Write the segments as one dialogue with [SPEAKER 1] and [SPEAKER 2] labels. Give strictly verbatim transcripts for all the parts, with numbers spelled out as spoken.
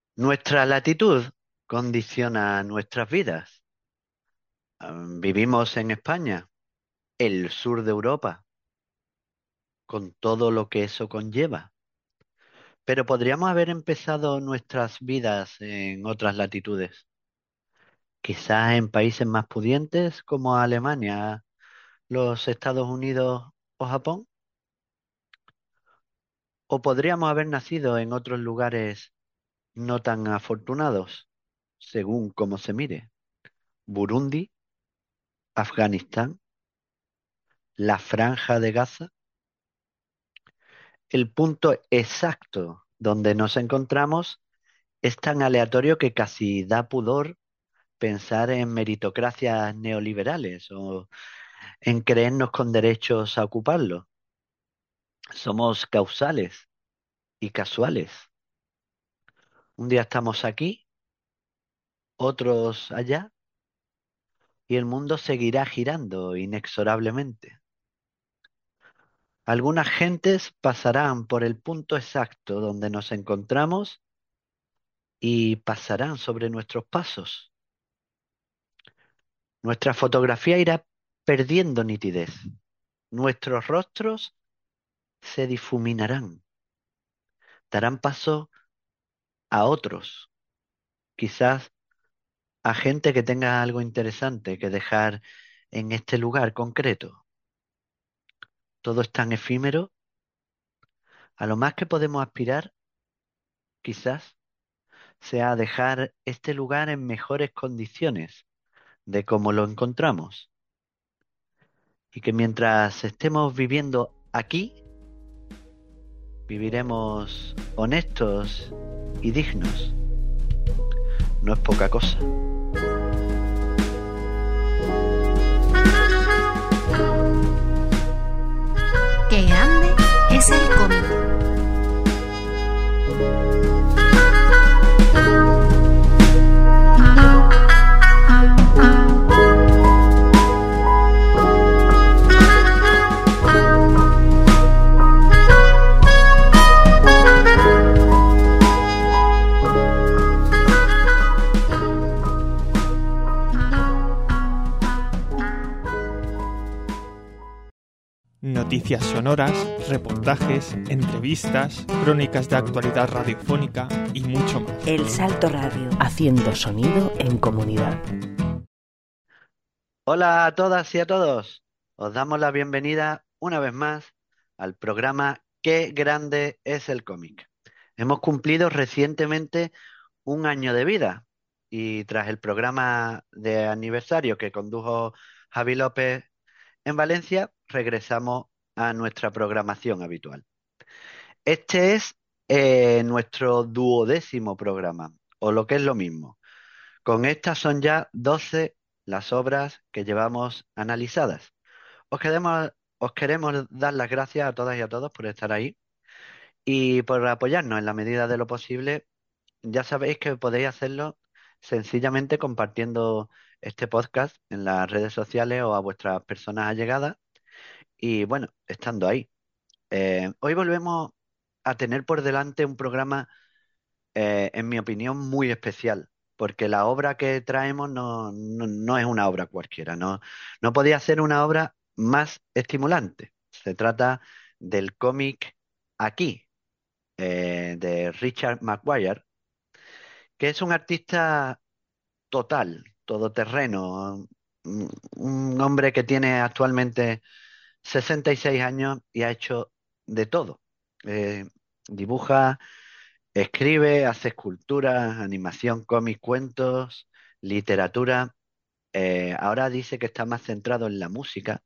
[SPEAKER 1] Nuestra latitud condiciona nuestras vidas. Am, Vivimos en España, el sur de Europa, con todo lo que eso conlleva. Pero podríamos haber empezado nuestras vidas en otras latitudes, quizás en países más pudientes como Alemania, los Estados Unidos o Japón. O podríamos haber nacido en otros lugares no tan afortunados, según cómo se mire. Burundi, Afganistán, la Franja de Gaza. El punto exacto donde nos encontramos es tan aleatorio que casi da pudor pensar en meritocracias neoliberales o en creernos con derechos a ocuparlo. Somos causales y casuales. Un día estamos aquí, otros allá, y el mundo seguirá girando inexorablemente. Algunas gentes pasarán por el punto exacto donde nos encontramos y pasarán sobre nuestros pasos. Nuestra fotografía irá perdiendo nitidez. Nuestros rostros se difuminarán. Darán paso a otros, quizás a gente que tenga algo interesante que dejar en este lugar concreto. Todo es tan efímero. A lo más que podemos aspirar, quizás, sea dejar este lugar en mejores condiciones de cómo lo encontramos. Y que mientras estemos viviendo aquí, viviremos honestos y dignos. No es poca cosa.
[SPEAKER 2] Qué grande es el cómic.
[SPEAKER 3] Noticias sonoras, reportajes, entrevistas, crónicas de actualidad radiofónica y mucho más.
[SPEAKER 4] El Salto Radio, haciendo sonido en comunidad.
[SPEAKER 1] Hola a todas y a todos. Os damos la bienvenida una vez más al programa Qué grande es el cómic. Hemos cumplido recientemente un año de vida y tras el programa de aniversario que condujo Javi López en Valencia, regresamos a nuestra programación habitual. Este es eh, nuestro duodécimo programa, o lo que es lo mismo. Con estas son ya doce las obras que llevamos analizadas. Os queremos, os queremos dar las gracias a todas y a todos por estar ahí y por apoyarnos en la medida de lo posible. Ya sabéis que podéis hacerlo sencillamente compartiendo este podcast en las redes sociales o a vuestras personas allegadas y bueno, estando ahí. Eh, hoy volvemos a tener por delante un programa, eh, en mi opinión, muy especial, porque la obra que traemos no, no, no es una obra cualquiera, no, no podía ser una obra más estimulante. Se trata del cómic Aquí, eh, de Richard Maguire, que es un artista total, todoterreno, un un hombre que tiene actualmente sesenta y seis años y ha hecho de todo. Eh, Dibuja, escribe, hace esculturas, animación, cómic, cuentos, literatura. Eh, ahora dice que está más centrado en la música.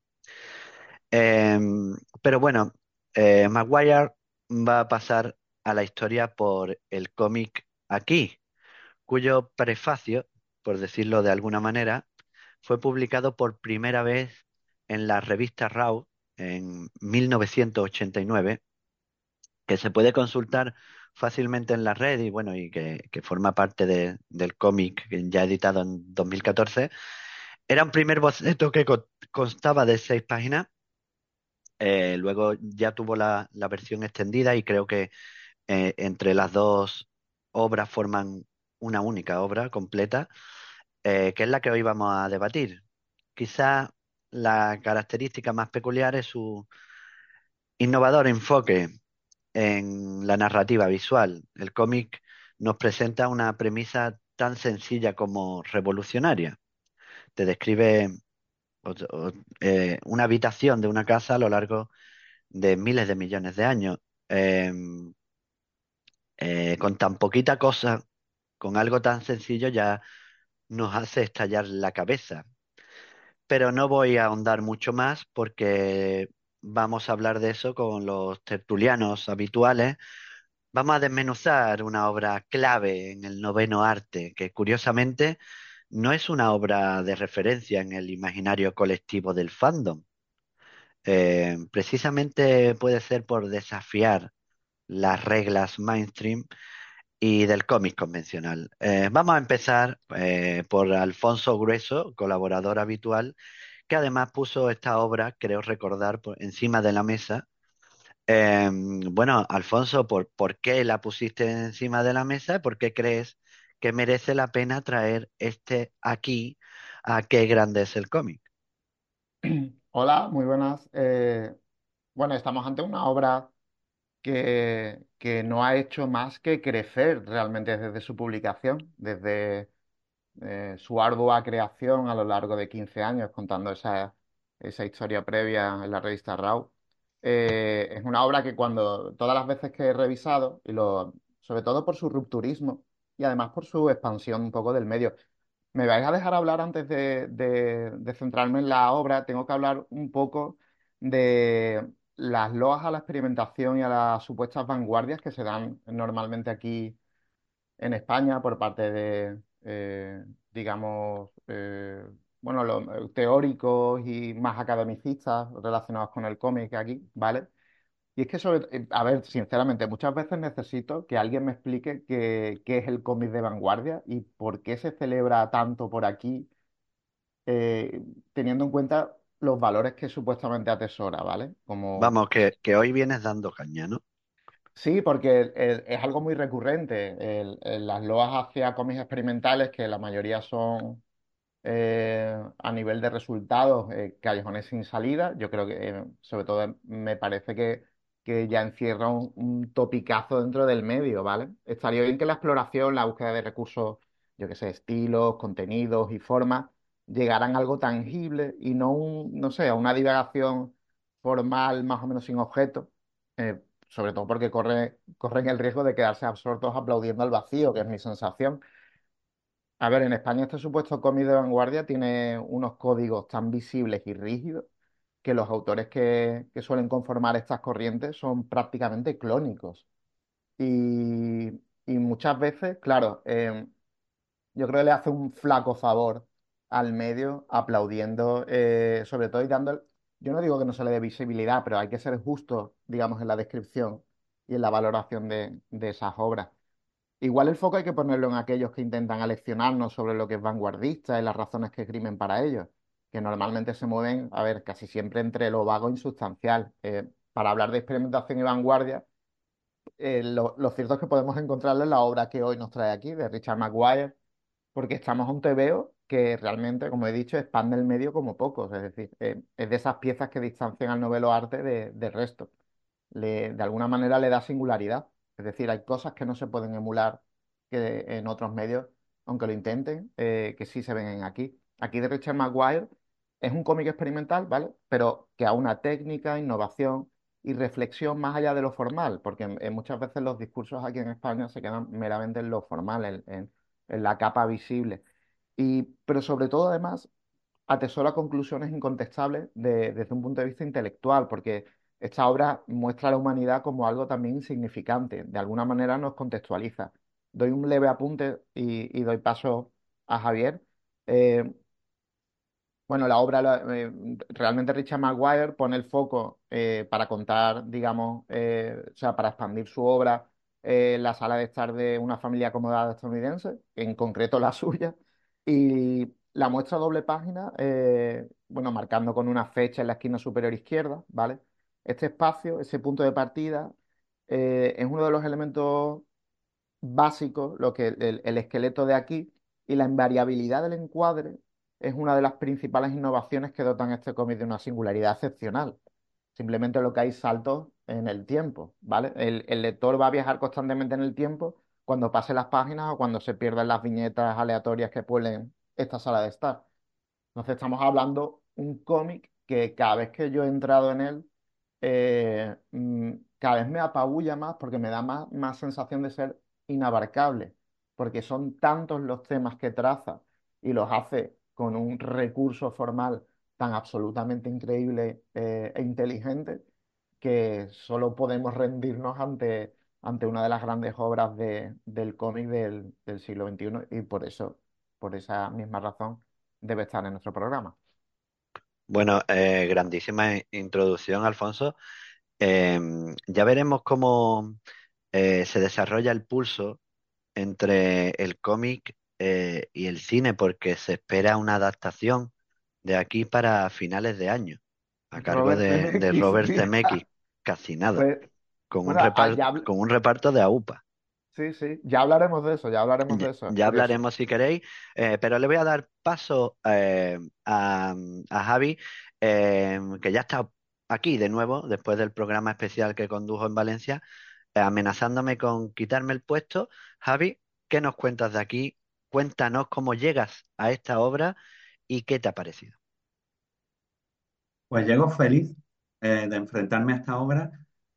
[SPEAKER 1] Em, pero bueno, eh, Maguire va a pasar a la historia por el cómic Aquí, cuyo prefacio, por decirlo de alguna manera, fue publicado por primera vez en la revista Raw en mil novecientos ochenta y nueve, que se puede consultar fácilmente en la red y bueno, y que, que forma parte de- del cómic que ya editado en dos mil catorce. Era un primer boceto que co- constaba de seis páginas. Eh, luego ya tuvo la, la versión extendida y creo que eh, entre las dos obras forman una única obra completa, eh, que es la que hoy vamos a debatir. Quizá la característica más peculiar es su innovador enfoque en la narrativa visual. El cómic nos presenta una premisa tan sencilla como revolucionaria. Te describe o- o, eh, una habitación de una casa a lo largo de miles de millones de años. Em, eh, con tan poquita cosa, con algo tan sencillo ya nos hace estallar la cabeza. Pero no voy a ahondar mucho más porque vamos a hablar de eso con los tertulianos habituales. Vamos a desmenuzar una obra clave en el noveno arte, que curiosamente no es una obra de referencia en el imaginario colectivo del fandom. Eh, precisamente puede ser por desafiar las reglas mainstream y del cómic convencional. Eh, vamos a empezar eh, por Alfonso Grueso, colaborador habitual, que además puso esta obra, creo recordar, por encima de la mesa. Eh, bueno, Alfonso, ¿por, por qué la pusiste encima de la mesa? ¿Por qué crees que merece la pena traer este aquí a qué grande es el cómic?
[SPEAKER 5] Hola, muy buenas. Eh, bueno, estamos ante una obra que, que no ha hecho más que crecer realmente desde su publicación, desde eh, su ardua creación a lo largo de quince años, contando esa, esa historia previa en la revista Raw. Eh, es una obra que cuando todas las veces que he revisado, y lo, sobre todo por su rupturismo y además por su expansión un poco del medio, ¿me vais a dejar hablar antes de, de- de centrarme en la obra? Tengo que hablar un poco de las loas a la experimentación y a las supuestas vanguardias que se dan normalmente aquí en España por parte de, eh, digamos, eh, bueno, los eh, teóricos y más academicistas relacionados con el cómic aquí, ¿vale? Y es que, sobre, eh, a ver, sinceramente, muchas veces necesito que alguien me explique qué, qué es el cómic de vanguardia y por qué se celebra tanto por aquí, eh, teniendo en cuenta los valores que supuestamente atesora, ¿vale? Como,
[SPEAKER 1] Vamos, que, que hoy vienes dando caña, ¿no?
[SPEAKER 5] sí, porque el- es algo muy recurrente. El- el- las loas hacia cómics experimentales, que la mayoría son eh, a nivel de resultados, eh, callejones sin salida. Yo creo que, eh, sobre todo, eh, me parece que, que ya encierra un, un topicazo dentro del medio, ¿vale? Estaría bien que la exploración, la búsqueda de recursos, yo qué sé, estilos, contenidos y formas, llegaran a algo tangible y no, un, no sé, a una divagación formal más o menos sin objeto. eh, Sobre todo porque corre, corren el riesgo de quedarse absortos aplaudiendo al vacío, que es mi sensación. A ver, en España este supuesto cómic de vanguardia tiene unos códigos tan visibles y rígidos que los autores que, que suelen conformar estas corrientes son prácticamente clónicos. Y, y muchas veces, claro, eh, yo creo que le hace un flaco favor al medio aplaudiendo, eh, sobre todo y dando, yo no digo que no se le dé visibilidad, pero hay que ser justo, digamos, en la descripción y en la valoración de, de esas obras. Igual el foco hay que ponerlo en aquellos que intentan aleccionarnos sobre lo que es vanguardista y las razones que esgrimen para ello, que normalmente se mueven, a ver, casi siempre entre lo vago e insustancial. Eh, para hablar de experimentación y vanguardia, eh, lo, lo cierto es que podemos encontrarlo en la obra que hoy nos trae aquí, de Richard Maguire, porque estamos a un tebeo que realmente, como he dicho, expande el medio como pocos, es decir, eh, es de esas piezas que distancian al novelo arte de- del resto. Le- de alguna manera le da singularidad. Es decir, hay cosas que no se pueden emular que en otros medios, aunque lo intenten, eh, que sí se ven aquí. Aquí de Richard Maguire es un cómic experimental, ¿vale? Pero que a una técnica, innovación y reflexión más allá de lo formal, porque en- en muchas veces los discursos aquí en España se quedan meramente en lo formal, en, en- en la capa visible. Y, pero sobre todo, además, atesora conclusiones incontestables de- desde un punto de vista intelectual, porque esta obra muestra a la humanidad como algo también insignificante, de alguna manera nos contextualiza. Doy un leve apunte y, y doy paso a Javier. Eh, bueno, la obra, la- eh, realmente Richard Maguire pone el foco eh, para contar, digamos, eh, o sea, para expandir su obra, eh, la sala de estar de una familia acomodada estadounidense, en concreto la suya, y la muestra a doble página, eh, bueno, marcando con una fecha en la esquina superior izquierda, ¿vale? Este espacio, ese punto de partida, eh, es uno de los elementos básico, lo que el, el esqueleto de aquí, y la invariabilidad del encuadre es una de las principales innovaciones que dotan este cómic de una singularidad excepcional. Simplemente lo que hay saltos en el tiempo, ¿vale? El, el lector va a viajar constantemente en el tiempo cuando pase las páginas o cuando se pierdan las viñetas aleatorias que pueblen esta sala de estar. Entonces estamos hablando un cómic que cada vez que yo he entrado en él, eh, mm, cada vez me apabulla más porque me da más, más sensación de ser inabarcable, porque son tantos los temas que traza y los hace con un recurso formal tan absolutamente increíble eh, e inteligente que solo podemos rendirnos ante, ante una de las grandes obras de- del cómic del, del siglo veintiuno y por eso, por esa misma razón, debe estar en nuestro programa.
[SPEAKER 1] Bueno, eh, grandísima i- introducción, Alfonso. Em, ya veremos cómo eh, se desarrolla el pulso entre el cómic eh, y el cine, porque se espera una adaptación de aquí para finales de año, a cargo
[SPEAKER 5] Robert
[SPEAKER 1] de, de
[SPEAKER 5] Zemeckis,
[SPEAKER 1] Robert
[SPEAKER 5] mira,
[SPEAKER 1] Zemeckis, casi nada,
[SPEAKER 5] pues,
[SPEAKER 1] con un
[SPEAKER 5] bueno, ah,
[SPEAKER 1] reparto,
[SPEAKER 5] ya, habl-
[SPEAKER 1] con un reparto de AUPA.
[SPEAKER 5] sí, sí, ya hablaremos de eso, ya hablaremos
[SPEAKER 1] Ya,
[SPEAKER 5] de eso, es
[SPEAKER 1] ya
[SPEAKER 5] curioso.
[SPEAKER 1] hablaremos si queréis, eh, pero le voy a dar paso eh, a, a Javi, eh, que ya está aquí de nuevo, después del programa especial que condujo en Valencia, eh, amenazándome con quitarme el puesto. Javi, ¿qué nos cuentas de aquí? Cuéntanos cómo llegas a esta obra y qué te ha parecido.
[SPEAKER 6] Pues llego feliz eh, de enfrentarme a esta obra,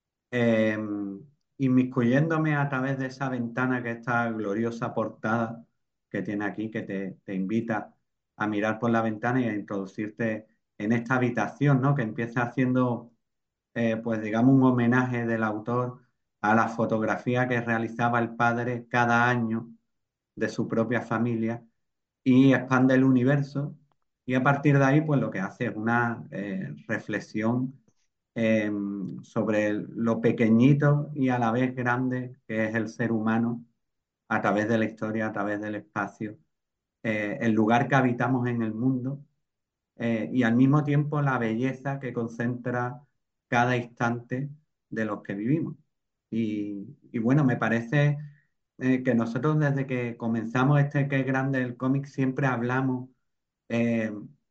[SPEAKER 6] eh, inmiscuyéndome a través de esa ventana, que esta gloriosa portada que tiene aquí, que te, te invita a mirar por la ventana y a introducirte en esta habitación, ¿no? Que empieza haciendo, eh, pues digamos, un homenaje del autor a la fotografía que realizaba el padre cada año de su propia familia y expande el universo. Y a partir de ahí, pues lo que hace es una eh, reflexión eh, sobre el- lo pequeñito y a la vez grande que es el ser humano a través de la historia, a través del espacio, eh, el lugar que habitamos en el mundo, eh, y al mismo tiempo la belleza que concentra cada instante de los que vivimos. Y, y bueno, me parece eh, que nosotros desde que comenzamos este que es grande el cómic siempre hablamos eh,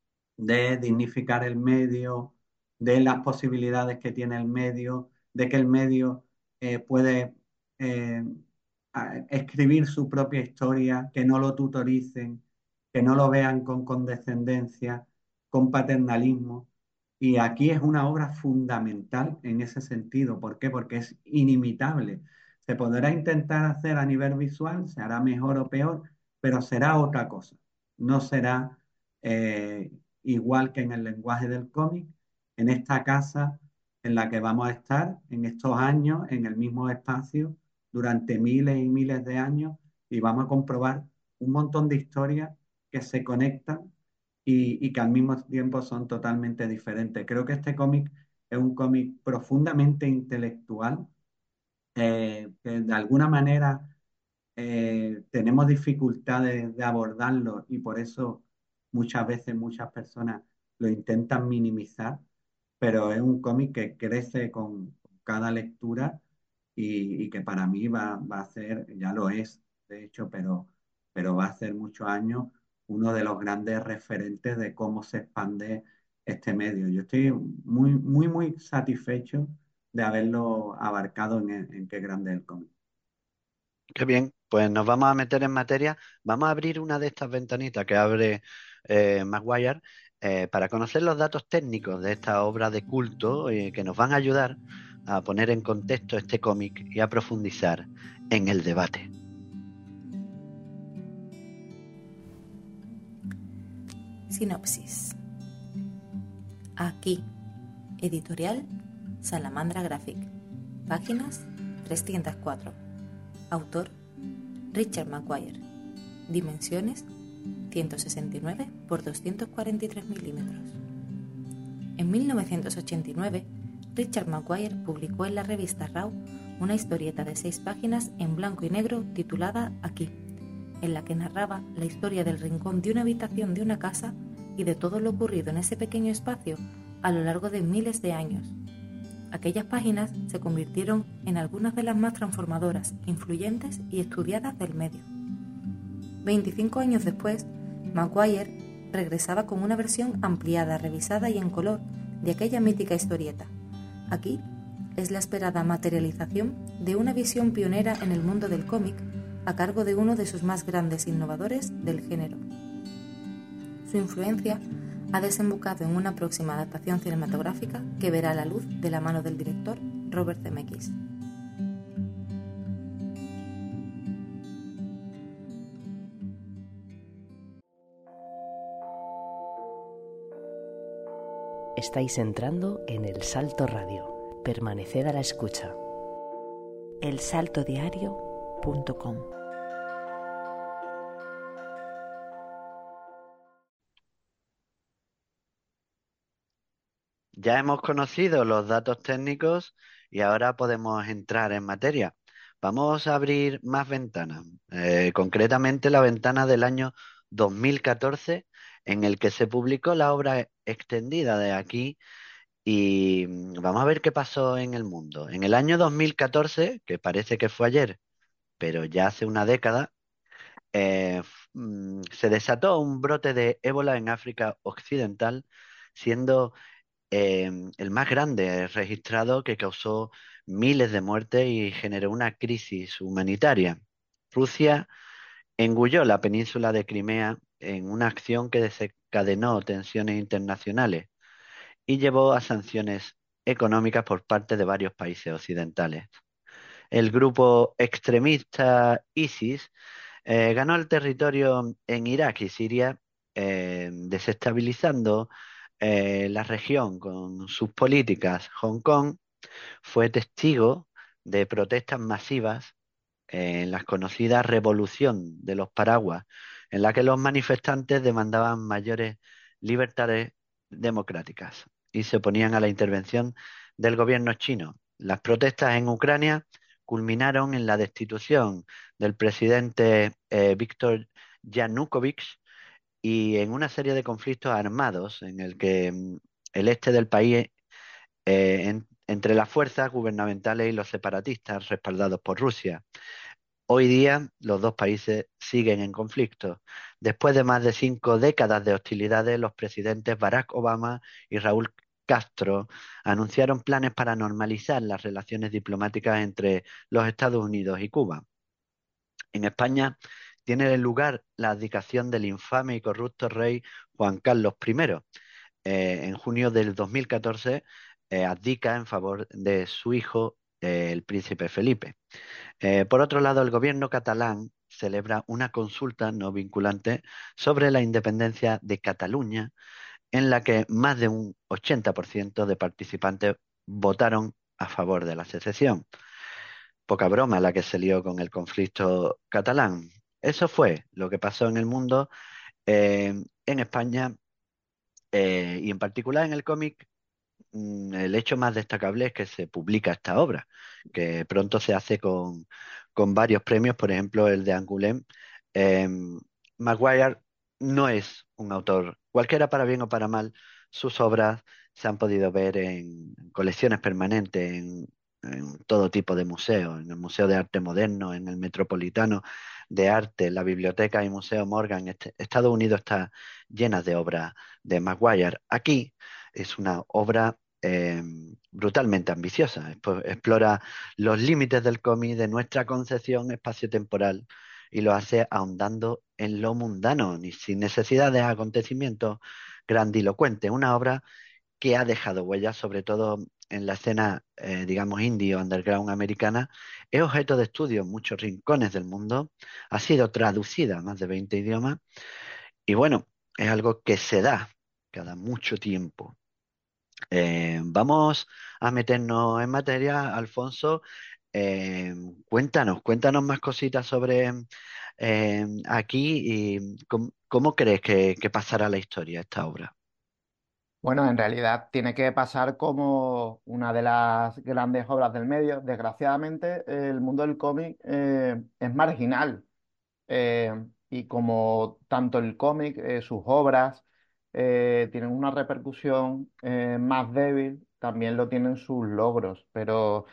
[SPEAKER 6] de dignificar el medio, de las posibilidades que tiene el medio, de que el medio eh, puede eh, a- escribir su propia historia, que no lo tutoricen, que no lo vean con condescendencia, con paternalismo. Y aquí es una obra fundamental en ese sentido. ¿Por qué? Porque es inimitable. Se podrá intentar hacer a nivel visual, se hará mejor o peor, pero será otra cosa. No será eh, igual que en el lenguaje del cómic, en esta casa en la que vamos a estar en estos años, en el mismo espacio, durante miles y miles de años, y vamos a comprobar un montón de historias que se conectan y, y que al mismo tiempo son totalmente diferentes. Creo que este cómic es un cómic profundamente intelectual, eh, que de alguna manera eh, tenemos dificultades de abordarlo y por eso muchas veces muchas personas lo intentan minimizar, pero es un cómic que crece con cada lectura y, y que para mí va, va a ser, ya lo es, de hecho, pero, pero va a ser muchos años uno de los grandes referentes de cómo se expande este medio. Yo estoy muy, muy, muy satisfecho de haberlo abarcado en, en Qué grande es el cómic.
[SPEAKER 1] Qué bien, pues nos vamos a meter en materia. Vamos a abrir una de estas ventanitas que abre eh, Maguire eh, para conocer los datos técnicos de esta obra de culto eh, que nos van a ayudar a poner en contexto este cómic y a profundizar en el debate.
[SPEAKER 7] Sinopsis. Aquí, editorial Salamandra Graphic, páginas trescientos cuatro, autor Richard Maguire, dimensiones ciento sesenta y nueve por doscientos cuarenta y tres milímetros. En mil novecientos ochenta y nueve, Richard Maguire publicó en la revista Raw una historieta de seis páginas en blanco y negro titulada Aquí, en la que narraba la historia del rincón de una habitación de una casa y de todo lo ocurrido en ese pequeño espacio a lo largo de miles de años. Aquellas páginas se convirtieron en algunas de las más transformadoras, influyentes y estudiadas del medio. veinticinco años después, Maguire regresaba con una versión ampliada, revisada y en color de aquella mítica historieta. Aquí es la esperada materialización de una visión pionera en el mundo del cómic a cargo de uno de sus más grandes innovadores del género. Su influencia ha desembocado en una próxima adaptación cinematográfica que verá la luz de la mano del director Robert Zemeckis.
[SPEAKER 4] Estáis entrando en El Salto Radio. Permaneced a la escucha.
[SPEAKER 8] el salto diario punto com.
[SPEAKER 1] Ya hemos conocido los datos técnicos y ahora podemos entrar en materia. Vamos a abrir más ventanas, eh, concretamente la ventana del año dos mil catorce, en el que se publicó la obra extendida de aquí y mm, vamos a ver qué pasó en el mundo. En el año dos mil catorce, que parece que fue ayer, pero ya hace una década, eh, f- mm, se desató un brote de ébola en África Occidental, siendo eh, el más grande registrado, que causó miles de muertes y generó una crisis humanitaria. Rusia engulló la península de Crimea en una acción que desencadenó tensiones internacionales y llevó a sanciones económicas por parte de varios países occidentales. El grupo extremista ISIS eh, ganó el territorio en Irak y Siria, eh, desestabilizando eh, la región con sus políticas. Hong Kong fue testigo de protestas masivas en la conocida Revolución de los Paraguas, en la que los manifestantes demandaban mayores libertades democráticas y se oponían a la intervención del gobierno chino. Las protestas en Ucrania culminaron en la destitución del presidente eh, Víctor Yanukovych y en una serie de conflictos armados en el que mm, el este del país, eh, en- entre las fuerzas gubernamentales y los separatistas respaldados por Rusia. Hoy día los dos países siguen en conflicto. Después de más de cinco décadas de hostilidades, los presidentes Barack Obama y Raúl Castro anunciaron planes para normalizar las relaciones diplomáticas entre los Estados Unidos y Cuba. En España tiene lugar la abdicación del infame y corrupto rey Juan Carlos primero. Eh, en junio del dos mil catorce eh, abdica en favor de su hijo, eh, el príncipe Felipe. Eh, por otro lado, el gobierno catalán celebra una consulta no vinculante sobre la independencia de Cataluña, en la que más de un ochenta por ciento de participantes votaron a favor de la secesión. Poca broma la que se lió con el conflicto catalán. Eso fue lo que pasó en el mundo, eh, en España, eh, y en particular en el cómic. Mm, El hecho más destacable es que se publica esta obra, que pronto se hace con, con varios premios, por ejemplo el de Angoulême. Em, Maguire no es un autor cualquiera, para bien o para mal. Sus obras se han podido ver en colecciones permanentes, en, en todo tipo de museos, en el Museo de Arte Moderno, en el Metropolitano de Arte, la Biblioteca y Museo Morgan. Este- Estados Unidos está llena de obras de Maguire. Aquí es una obra eh, brutalmente ambiciosa. Expo- Explora los límites del cómic, de nuestra concepción espaciotemporal, y lo hace ahondando en lo mundano, ni sin necesidad de acontecimientos grandilocuentes. Una obra que ha dejado huellas, sobre todo en la escena, eh, digamos, indie o underground americana. Es objeto de estudio en muchos rincones del mundo. Ha sido traducida a más de veinte idiomas. Y bueno, es algo que se da cada mucho tiempo. Eh, vamos a meternos en materia, Alfonso. Eh, cuéntanos, cuéntanos más cositas sobre eh, aquí y cómo, cómo crees que, que pasará la historia esta obra.
[SPEAKER 5] Bueno, en realidad tiene que pasar como una de las grandes obras del medio. Desgraciadamente, el mundo del cómic eh, es marginal. Eh, y como tanto el cómic, eh, sus obras, eh, tienen una repercusión eh, más débil, también lo tienen sus logros, pero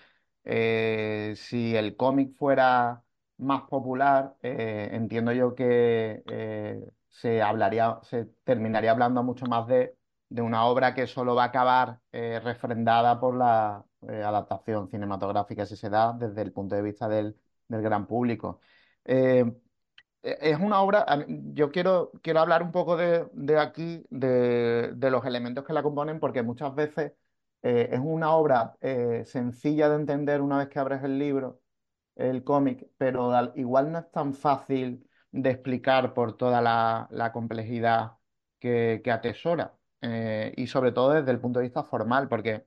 [SPEAKER 5] eh, si el cómic fuera más popular, eh, entiendo yo que eh, se hablaría, se terminaría hablando mucho más de, de una obra que solo va a acabar eh, refrendada por la eh, adaptación cinematográfica, si se da desde el punto de vista del, del gran público. Eh, e- Es una obra, a mí- yo quiero, quiero hablar un poco de, de aquí, de, de los elementos que la componen, porque muchas veces eh, es una obra eh, sencilla de entender una vez que abres el libro, el cómic, pero al- igual no es tan fácil de explicar por toda la, la complejidad que, que atesora, eh, y sobre todo desde el punto de vista formal, porque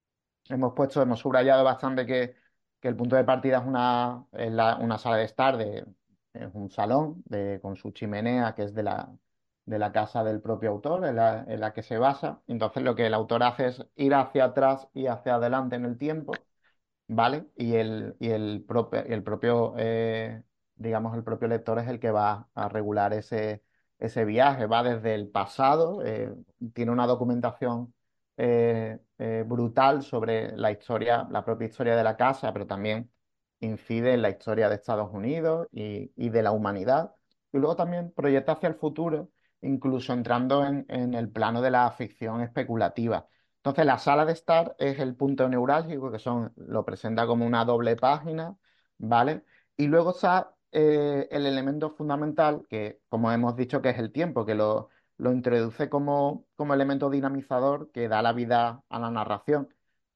[SPEAKER 5] hemos puesto, hemos subrayado bastante que, que el punto de partida es una, es la- una sala de estar, de, es un salón de, con su chimenea, que es de la, de la casa del propio autor, en la, en la que se basa. Entonces lo que el autor hace es ir hacia atrás y hacia adelante en el tiempo, ¿vale? Y el, y el propio, y el propio eh, digamos, el propio lector es el que va a regular ese, ese viaje. Va desde el pasado, eh, tiene una documentación eh, eh, brutal sobre la historia, la propia historia de la casa, pero también incide en la historia de Estados Unidos y, y de la humanidad. Y luego también proyecta hacia el futuro, incluso entrando en, en el plano de la ficción especulativa. Entonces, la sala de estar es el punto neurálgico, que son, lo presenta como una doble página, ¿vale? Y luego está eh, el elemento fundamental, que como hemos dicho, que es el tiempo, que lo, lo introduce como, como elemento dinamizador que da la vida a la narración,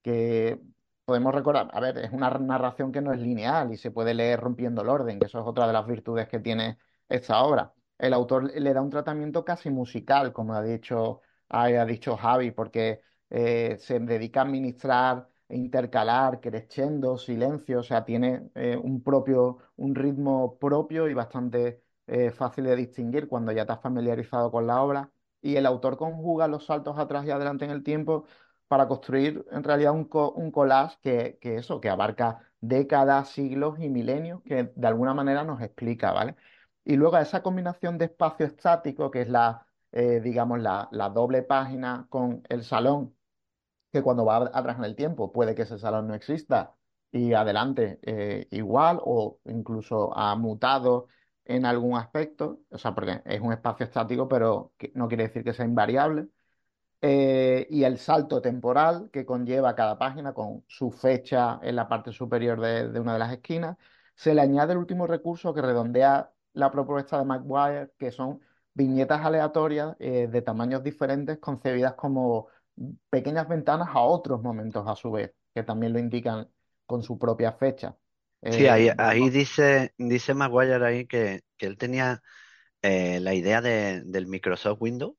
[SPEAKER 5] que podemos recordar, a ver, es una narración que no es lineal y se puede leer rompiendo el orden, que eso es otra de las virtudes que tiene esta obra. El autor le da un tratamiento casi musical, como ha dicho, ha ha dicho Javi, porque eh, se dedica a administrar e intercalar, crescendo, silencio, o sea, tiene eh, un propio, un ritmo propio y bastante eh, fácil de distinguir cuando ya te has familiarizado con la obra. Y el autor conjuga los saltos atrás y adelante en el tiempo para construir en realidad un, co- un collage que, que eso, que abarca décadas, siglos y milenios, que de alguna manera nos explica, ¿vale? Y luego esa combinación de espacio estático, que es la, eh, digamos, la, la doble página con el salón, que cuando va atrás en el tiempo puede que ese salón no exista y adelante eh, igual o incluso ha mutado en algún aspecto, o sea, porque es un espacio estático, pero que no quiere decir que sea invariable, eh, y el salto temporal que conlleva cada página con su fecha en la parte superior de, de una de las esquinas. Se le añade el último recurso que redondea la propuesta de Maguire, que son viñetas aleatorias eh, de tamaños diferentes concebidas como pequeñas ventanas a otros momentos a su vez, que también lo indican con su propia fecha.
[SPEAKER 1] Sí,
[SPEAKER 5] Eh,
[SPEAKER 1] ahí, ahí
[SPEAKER 5] digamos,
[SPEAKER 1] dice, dice Maguire ahí que, que él tenía eh, la idea de- del Microsoft Windows.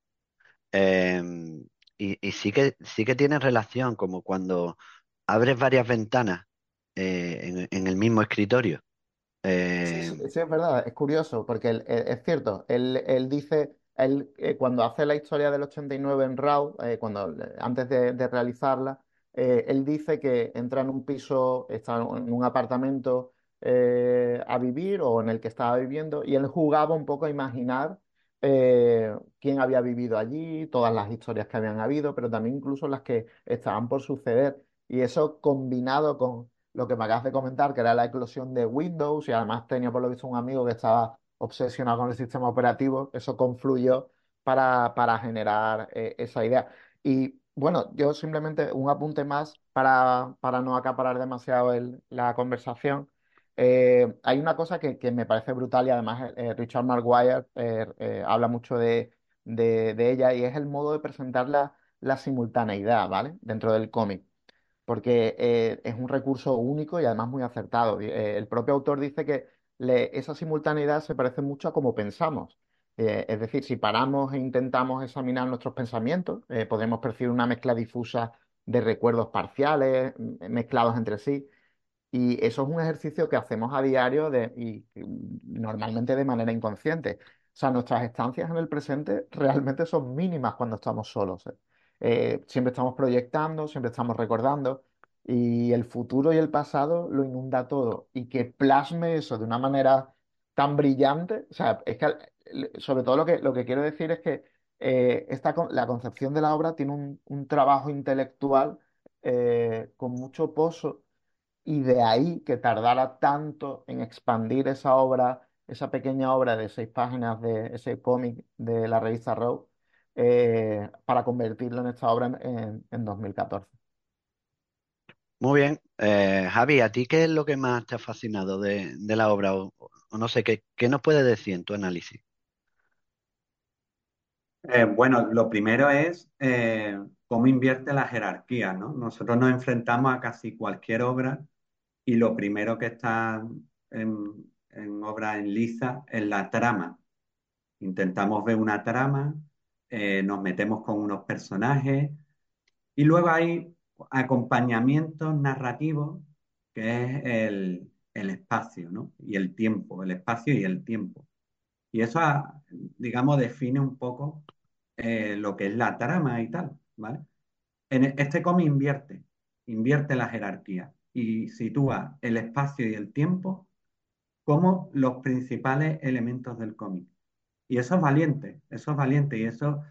[SPEAKER 1] em, y, y sí que, sí que tiene relación, como cuando abres varias ventanas eh, en, en el mismo escritorio.
[SPEAKER 5] Sí, sí,
[SPEAKER 1] Em,
[SPEAKER 5] sí, es verdad, es curioso, porque él- él- es cierto, él, él dice, él eh, cuando hace la historia del ochenta y nueve en RAW, eh, cuando, antes de, de realizarla, eh, él dice que entra en un piso, está en un apartamento eh, a vivir o en el que estaba viviendo, y él jugaba un poco a imaginar eh, quién había vivido allí, todas las historias que habían habido, pero también incluso las que estaban por suceder, y eso combinado con lo que me acabas de comentar, que era la eclosión de Windows, y además tenía por lo visto un amigo que estaba obsesionado con el sistema operativo, eso confluyó para, para generar eh, esa idea. Y bueno, yo simplemente un apunte más para, para no acaparar demasiado el- la conversación. Eh, hay una cosa que, que me parece brutal y además eh, Richard Maguire eh, eh, habla mucho de, de, de ella y es el modo de presentar la, la simultaneidad, ¿vale? Dentro del cómic porque eh, es un recurso único y además muy acertado. Y, eh, el propio autor dice que le- esa simultaneidad se parece mucho a cómo pensamos. Eh, es decir, si paramos e intentamos examinar nuestros pensamientos, eh, podremos percibir una mezcla difusa de recuerdos parciales, m- mezclados entre sí. Y eso es un ejercicio que hacemos a diario de- y y normalmente de manera inconsciente. O sea, nuestras estancias en el presente realmente son mínimas cuando estamos solos. ¿eh? Eh, siempre estamos proyectando, siempre estamos recordando y el futuro y el pasado lo inunda todo. Y que plasme eso de una manera tan brillante, o sea, es que eh, sobre todo lo que, lo que quiero decir es que eh, esta, con- la concepción de la obra tiene un un trabajo intelectual eh, con mucho pozo y de ahí que tardara tanto en expandir esa obra, esa pequeña obra de seis páginas de ese cómic de la revista Row, eh, para convertirlo en esta obra en, en- en dos mil catorce.
[SPEAKER 1] Muy bien. Eh, Javi, ¿a ti qué es lo que más te ha fascinado de, de la obra? O, o no sé, ¿qué, qué nos puedes decir en tu análisis?
[SPEAKER 6] Eh, bueno, lo primero es eh, cómo invierte la jerarquía, ¿no? Nosotros nos enfrentamos a casi cualquier obra y lo primero que está en, en obra en liza es la trama. Intentamos ver una trama, eh, nos metemos con unos personajes y luego hay acompañamientos narrativos que es el, el espacio, ¿no? Y el tiempo, el espacio y el tiempo. Y eso, ah, digamos, define un poco eh, lo que es la trama y tal, ¿vale? En e- este cómic invierte, invierte la jerarquía y sitúa el espacio y el tiempo como los principales elementos del cómic. Y eso es valiente, eso es valiente y eso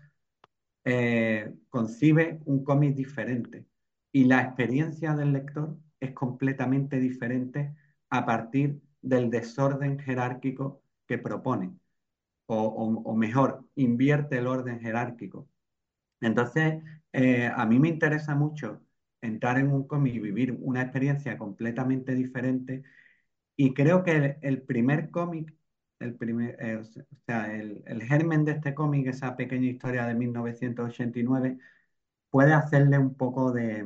[SPEAKER 6] eh, concibe un cómic diferente. Y la experiencia del lector es completamente diferente a partir del desorden jerárquico que propone, o, o- o mejor, invierte el orden jerárquico. Entonces, eh, a mí me interesa mucho entrar en un cómic y vivir una experiencia completamente diferente y creo que el, el primer cómic, el primer, eh, o sea, el, el germen de este cómic, esa pequeña historia de mil novecientos ochenta y nueve, puede hacerle un poco de,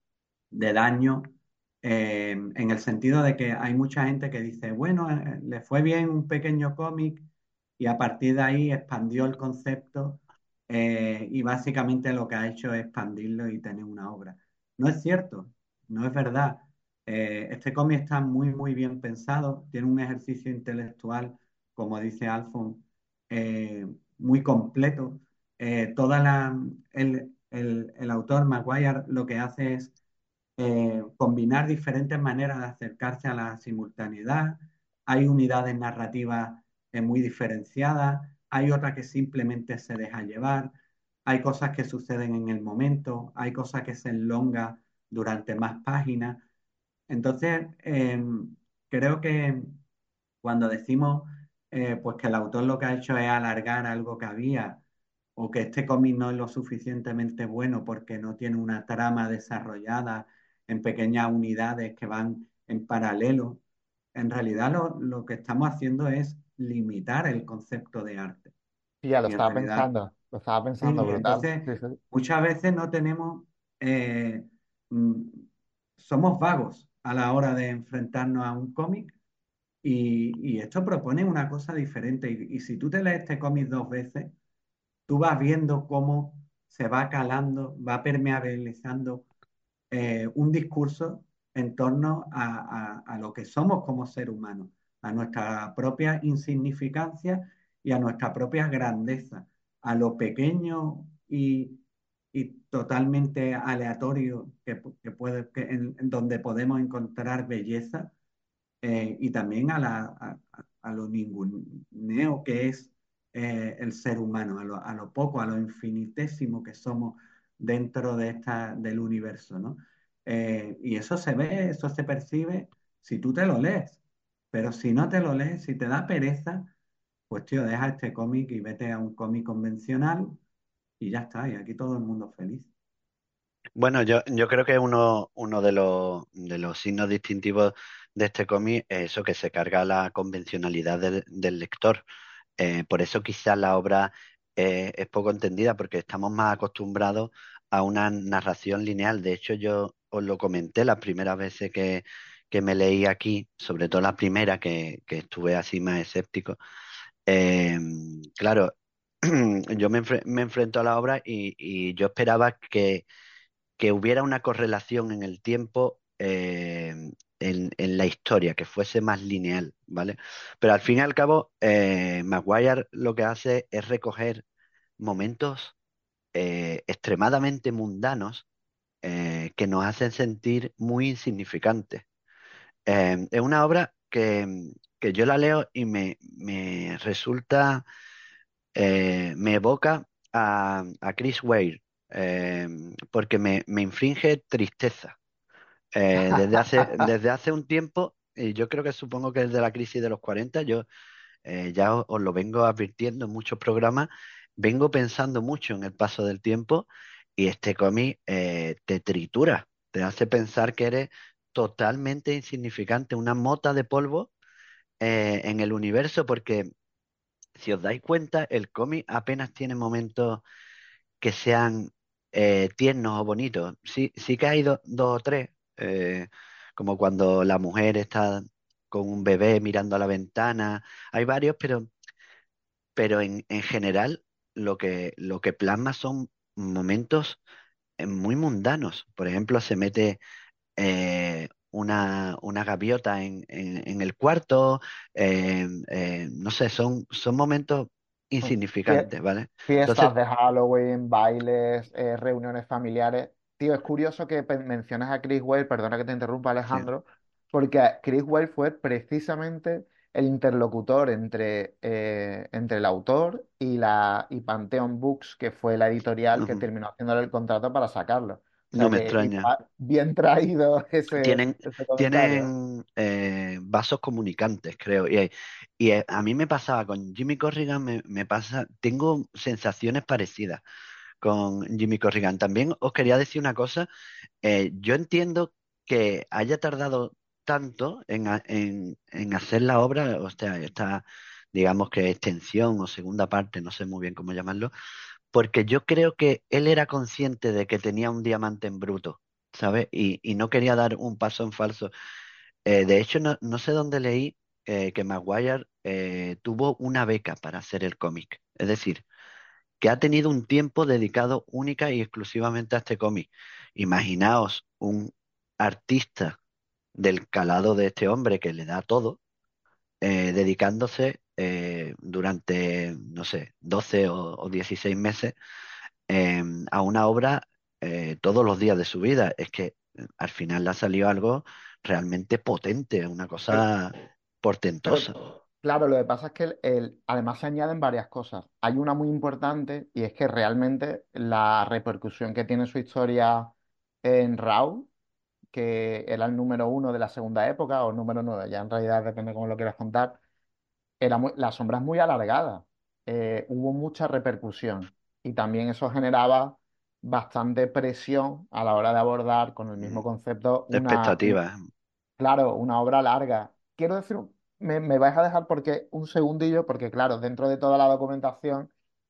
[SPEAKER 6] de daño eh, en el sentido de que hay mucha gente que dice, bueno, eh, le fue bien un pequeño cómic y a partir de ahí expandió el concepto eh, y básicamente lo que ha hecho es expandirlo y tener una obra. No es cierto, no es verdad. Eh, este cómic está muy, muy bien pensado, tiene un ejercicio intelectual, como dice Alfon, eh, muy completo. Eh, toda la, el, el, el autor Maguire lo que hace es eh, combinar diferentes maneras de acercarse a la simultaneidad. Hay unidades narrativas eh, muy diferenciadas, hay otras que simplemente se deja llevar, hay cosas que suceden en el momento, hay cosas que se enlongan durante más páginas. Entonces, eh, creo que cuando decimos eh, pues que el autor lo que ha hecho es alargar algo que había, o que este cómic no es lo suficientemente bueno porque no tiene una trama desarrollada en pequeñas unidades que van en paralelo, en realidad lo, lo que estamos haciendo es limitar el concepto de arte.
[SPEAKER 5] Sí, ya lo
[SPEAKER 6] Y en
[SPEAKER 5] estaba
[SPEAKER 6] realidad,
[SPEAKER 5] pensando, lo estaba pensando,
[SPEAKER 6] sí,
[SPEAKER 5] brutal.
[SPEAKER 6] entonces
[SPEAKER 5] Sí, sí.
[SPEAKER 6] muchas veces no tenemos, eh, mm, somos vagos a la hora de enfrentarnos a un cómic y, y esto propone una cosa diferente. Y, y si tú te lees este cómic dos veces, tú vas viendo cómo se va calando, va permeabilizando eh, un discurso en torno a, a- a lo que somos como ser humano, a nuestra propia insignificancia y a nuestra propia grandeza, a lo pequeño y, y totalmente aleatorio que, que puede, que en en donde podemos encontrar belleza eh, y también a, la, a, a lo ninguneo que es eh, el ser humano, a lo, a lo poco, a lo infinitésimo que somos dentro de esta, del universo, ¿no? Eh, y eso se ve, eso se percibe si tú te lo lees, pero si no te lo lees, si te da pereza, pues tío, deja este cómic y vete a un cómic convencional y ya está, y aquí todo el mundo feliz.
[SPEAKER 1] Bueno, yo, yo creo que uno, uno de los, de los signos distintivos de este cómic es eso, que se carga la convencionalidad del, del lector. Eh, por eso quizás la obra eh, es poco entendida, porque estamos más acostumbrados a una narración lineal. De hecho, yo os lo comenté las primeras veces que, que me leí aquí, sobre todo la primera, que, que estuve así más escéptico. Eh, claro, yo me, enfre- me enfrento a la obra y, y yo esperaba que que hubiera una correlación en el tiempo eh, en, en la historia, que fuese más lineal, ¿vale? Pero al fin y al cabo, eh, Maguire lo que hace es recoger momentos eh, extremadamente mundanos eh, que nos hacen sentir muy insignificantes. Eh, es una obra que, que yo la leo y me, me resulta, eh, me evoca a, a Chris Ware. eh, porque me, me infringe tristeza. Eh, desde hace, desde hace un tiempo, y yo creo que supongo que desde la crisis de los cuarenta, yo eh, ya os, os lo vengo advirtiendo en muchos programas, vengo pensando mucho en el paso del tiempo y este cómic eh, te tritura, te hace pensar que eres totalmente insignificante, una mota de polvo eh, en el universo, porque si os dais cuenta, el cómic apenas tiene momentos que sean eh, tiernos o bonitos. Sí, sí que hay do- dos o tres, eh, como cuando la mujer está con un bebé mirando a la ventana. Hay varios, pero, pero en, en general lo que, lo que plasma son momentos eh, muy mundanos. Por ejemplo, se mete eh, una, una gaviota en, en- en el cuarto. eh, eh, no sé, son, son momentos
[SPEAKER 5] Fie-
[SPEAKER 1] insignificantes, ¿vale? Entonces,
[SPEAKER 5] Fiestas de Halloween, bailes, eh, reuniones familiares. Tío, es curioso que pe- menciones a Chris Ware, perdona que te interrumpa,
[SPEAKER 1] sí.
[SPEAKER 5] Alejandro, porque Chris Ware fue precisamente el interlocutor entre, eh, entre el autor y, la, y Pantheon Books, que fue la editorial que
[SPEAKER 1] Ujú.
[SPEAKER 5] terminó haciéndole el contrato para sacarlo. O
[SPEAKER 1] No
[SPEAKER 5] sea
[SPEAKER 1] me
[SPEAKER 5] que
[SPEAKER 1] extraña.
[SPEAKER 5] igual, bien traído ese,
[SPEAKER 1] Tienen,
[SPEAKER 5] ese comentario.
[SPEAKER 1] tienen eh, vasos comunicantes, creo. Y, y eh, a mí me pasaba con Jimmy Corrigan, me, me pasa, tengo sensaciones parecidas con Jimmy Corrigan. También os quería decir una cosa. eh, yo entiendo que haya tardado tanto en, ha- en, en hacer la obra, o sea, esta, digamos que extensión o segunda parte, no sé muy bien cómo llamarlo, porque yo creo que él era consciente de que tenía un diamante en bruto, ¿sabes? Y, y no quería dar un paso en falso. Eh, de hecho, no, no sé dónde leí eh, que Maguire eh, tuvo una beca para hacer el cómic. Es decir, que ha tenido un tiempo dedicado única y exclusivamente a este cómic. Imaginaos un artista del calado de este hombre que le da todo, eh, dedicándose eh, durante, no sé, doce o, o dieciséis meses eh, a una obra eh, todos los días de su vida. Es que eh, al final le ha salido algo realmente potente, una cosa
[SPEAKER 5] Pero
[SPEAKER 1] portentosa.
[SPEAKER 5] claro, lo que pasa es que el, el- además se añaden varias cosas. Hay una muy importante y es que realmente la repercusión que tiene su historia en Raw, que era el número uno de la segunda época, o número nueve, ya en realidad depende cómo lo quieras contar, era muy- la sombra es muy alargada. Eh, hubo mucha repercusión y también eso generaba bastante presión a la hora de abordar con el
[SPEAKER 1] Mm,
[SPEAKER 5] mismo concepto una,
[SPEAKER 1] expectativas.
[SPEAKER 5] claro, una obra larga. Quiero decir, me, me vais a dejar porque un segundillo, porque claro, dentro de toda la documentación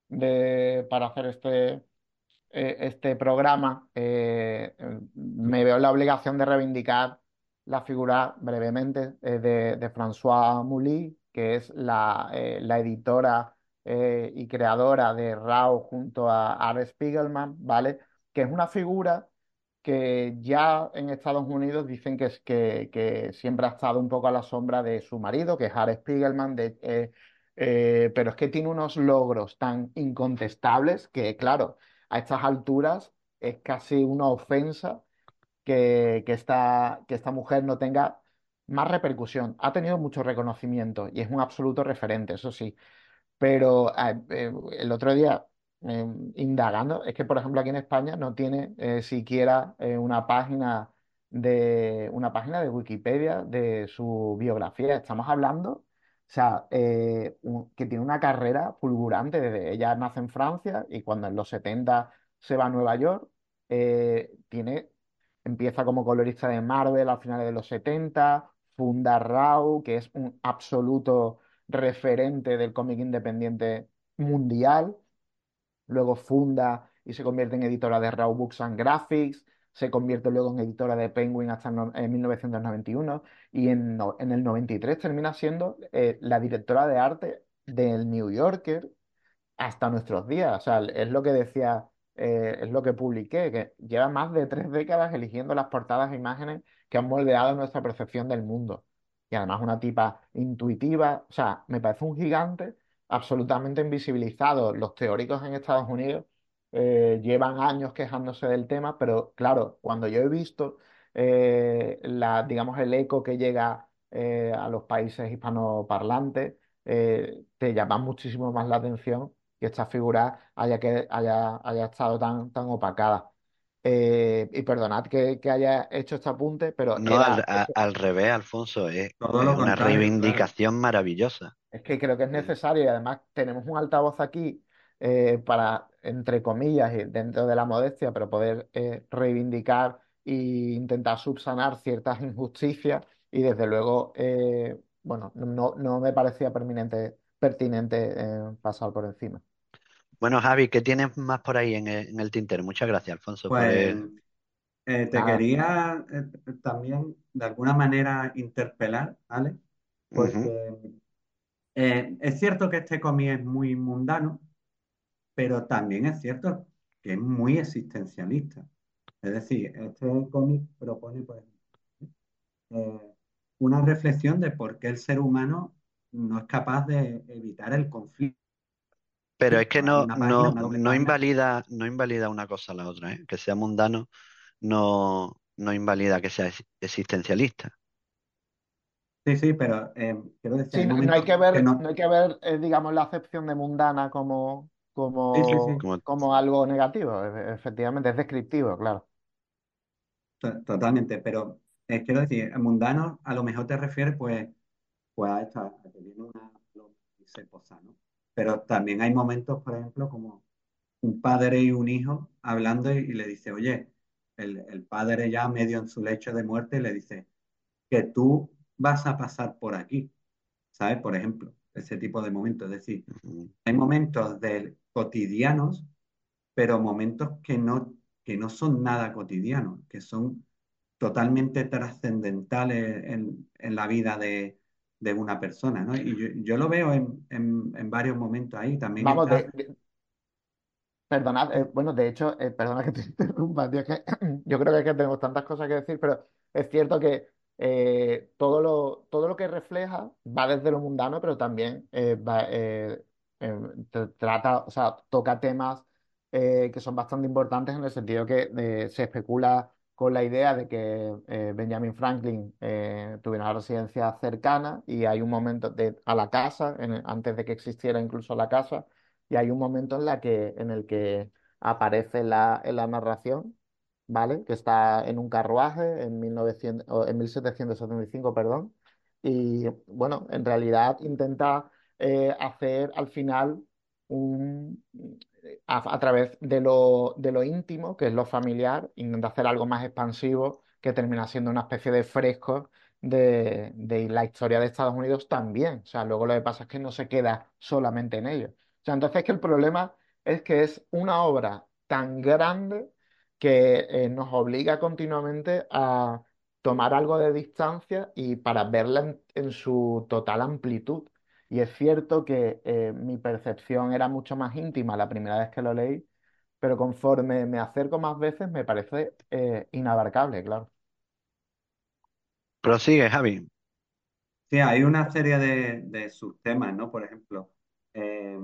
[SPEAKER 5] de, para hacer este, eh, este programa, eh, eh, me veo en la obligación de reivindicar la figura brevemente eh, de, de François Mouly, que es la, eh, la editora eh, y creadora de Raw junto a Art Spiegelman, ¿vale? Que es una figura que ya en Estados Unidos dicen que, es, que, que siempre ha estado un poco a la sombra de su marido, que es Art Spiegelman, de, eh, eh, pero es que tiene unos logros tan incontestables que, claro, a estas alturas es casi una ofensa que, que esta, que esta mujer no tenga más repercusión. Ha tenido mucho reconocimiento y es un absoluto referente, eso sí. Pero ah, eh, el otro día, eh, indagando, es que, por ejemplo, aquí en España no tiene eh, siquiera eh, una página de, una página de Wikipedia de su biografía. Estamos hablando, o sea, eh, un- que tiene una carrera fulgurante. Desde, ella nace en Francia y cuando en los setenta se va a Nueva York, eh, tiene, empieza como colorista de Marvel a finales de los setenta, funda Raw, que es un absoluto referente del cómic independiente mundial. Luego funda y se convierte en editora de Raw Books and Graphics. Se convierte luego en editora de Penguin hasta no- en mil novecientos noventa y uno y en, no- en el noventa y tres termina siendo eh, la directora de arte del New Yorker hasta nuestros días. O sea, es lo que decía, eh, es lo que publiqué, que lleva más de tres décadas eligiendo las portadas e imágenes que han moldeado nuestra percepción del mundo. Y además una tipa intuitiva, o sea, me parece un gigante absolutamente invisibilizado. Los teóricos en Estados Unidos eh, llevan años quejándose del tema, pero claro, cuando yo he visto eh, la, digamos, el eco que llega eh, a los países hispanoparlantes, eh, te llama muchísimo más la atención que esta figura haya, que, haya, haya estado tan, tan opacada. Eh, y perdonad que, que haya hecho este apunte, pero
[SPEAKER 1] No, al,
[SPEAKER 5] era,
[SPEAKER 1] a- al revés, Alfonso, es,
[SPEAKER 6] Todo
[SPEAKER 1] es
[SPEAKER 6] lo
[SPEAKER 1] una
[SPEAKER 6] contrario, claro.
[SPEAKER 1] reivindicación maravillosa.
[SPEAKER 5] es que creo que es
[SPEAKER 1] Eh,
[SPEAKER 5] necesario y además tenemos un altavoz aquí eh, para, entre comillas, y dentro de la modestia, pero poder eh, reivindicar e intentar subsanar ciertas injusticias y desde luego, eh, bueno, no, no me parecía pertinente, pertinente eh, pasar por encima.
[SPEAKER 1] Bueno, Javi, ¿qué tienes más por ahí en el, en el tintero? Muchas gracias, Alfonso, por
[SPEAKER 6] Pues
[SPEAKER 1] el...
[SPEAKER 6] eh, te
[SPEAKER 5] Nada,
[SPEAKER 6] quería eh, también de alguna manera interpelar, ¿vale?
[SPEAKER 1] Ujú.
[SPEAKER 6] Porque eh, es cierto que este cómic es muy mundano, pero también es cierto que es muy existencialista. Es decir, este cómic propone, por ejemplo, eh, una reflexión de por qué el ser humano no es capaz de evitar el conflicto.
[SPEAKER 1] Pero es que
[SPEAKER 6] Hay
[SPEAKER 1] no,
[SPEAKER 6] una página,
[SPEAKER 1] no,
[SPEAKER 6] una doble
[SPEAKER 1] no
[SPEAKER 6] página.
[SPEAKER 1] invalida, no invalida una cosa a la otra, ¿eh? Que sea mundano no, no invalida que sea ex- existencialista.
[SPEAKER 6] Sí, sí, pero eh, quiero decir,
[SPEAKER 5] sí,
[SPEAKER 6] hay
[SPEAKER 5] no, no hay
[SPEAKER 6] momentos
[SPEAKER 5] que
[SPEAKER 6] que
[SPEAKER 5] ver, no
[SPEAKER 6] no.
[SPEAKER 5] hay que ver, eh, digamos, la acepción de mundana como,
[SPEAKER 6] Sí, sí, sí,
[SPEAKER 5] como,
[SPEAKER 1] Como,
[SPEAKER 5] como algo negativo, e- efectivamente, es descriptivo, claro.
[SPEAKER 6] to- totalmente. Pero eh, quiero decir, el mundano a lo mejor te refiere pues, pues a esta, a que viene una paloma y se posa, ¿no? Pero también hay momentos, por ejemplo, como un padre y un hijo hablando y, y le dice, oye, el, el padre ya medio en su lecho de muerte le dice que tú vas a pasar por aquí, ¿sabes? Por ejemplo, ese tipo de momentos. Es decir,
[SPEAKER 1] ujú.
[SPEAKER 6] hay momentos de, cotidianos, pero momentos que no, que no son nada cotidianos, que son totalmente trascendentales en, en la vida de, de una persona, ¿no? Y yo, yo lo veo en, en, en varios momentos ahí. También
[SPEAKER 5] Vamos,
[SPEAKER 6] está.
[SPEAKER 5] de, de- Perdonad, eh, bueno, de hecho, eh, perdona que te interrumpa, tío, es que yo creo que, es que tenemos tantas cosas que decir, pero es cierto que eh, todo lo, todo lo que refleja va desde lo mundano, pero también eh, va, eh, eh, tr- trata, o sea, toca temas eh, que son bastante importantes en el sentido que eh, se especula con la idea de que eh, Benjamin Franklin eh, tuviera una residencia cercana y hay un momento de, a la casa, en- antes de que existiera incluso la casa y hay un momento en, la que, en el que aparece la, en la narración, ¿vale? Que está en un carruaje en, mil novecientos, o en mil setecientos setenta y cinco, perdón. Y bueno, en realidad intenta eh, hacer al final un, a, a través de lo, de lo íntimo, que es lo familiar, intenta hacer algo más expansivo que termina siendo una especie de fresco de, de la historia de Estados Unidos también. O sea, luego lo que pasa es que no se queda solamente en ello. O sea, entonces que el problema es que es una obra tan grande que eh, nos obliga continuamente a tomar algo de distancia y para verla en, en su total amplitud. Y es cierto que eh, mi percepción era mucho más íntima la primera vez que lo leí, pero conforme me acerco más veces me parece eh, inabarcable, claro.
[SPEAKER 1] Prosigue, Javi.
[SPEAKER 6] Sí, hay una serie de, de subtemas, ¿no? Por ejemplo, eh,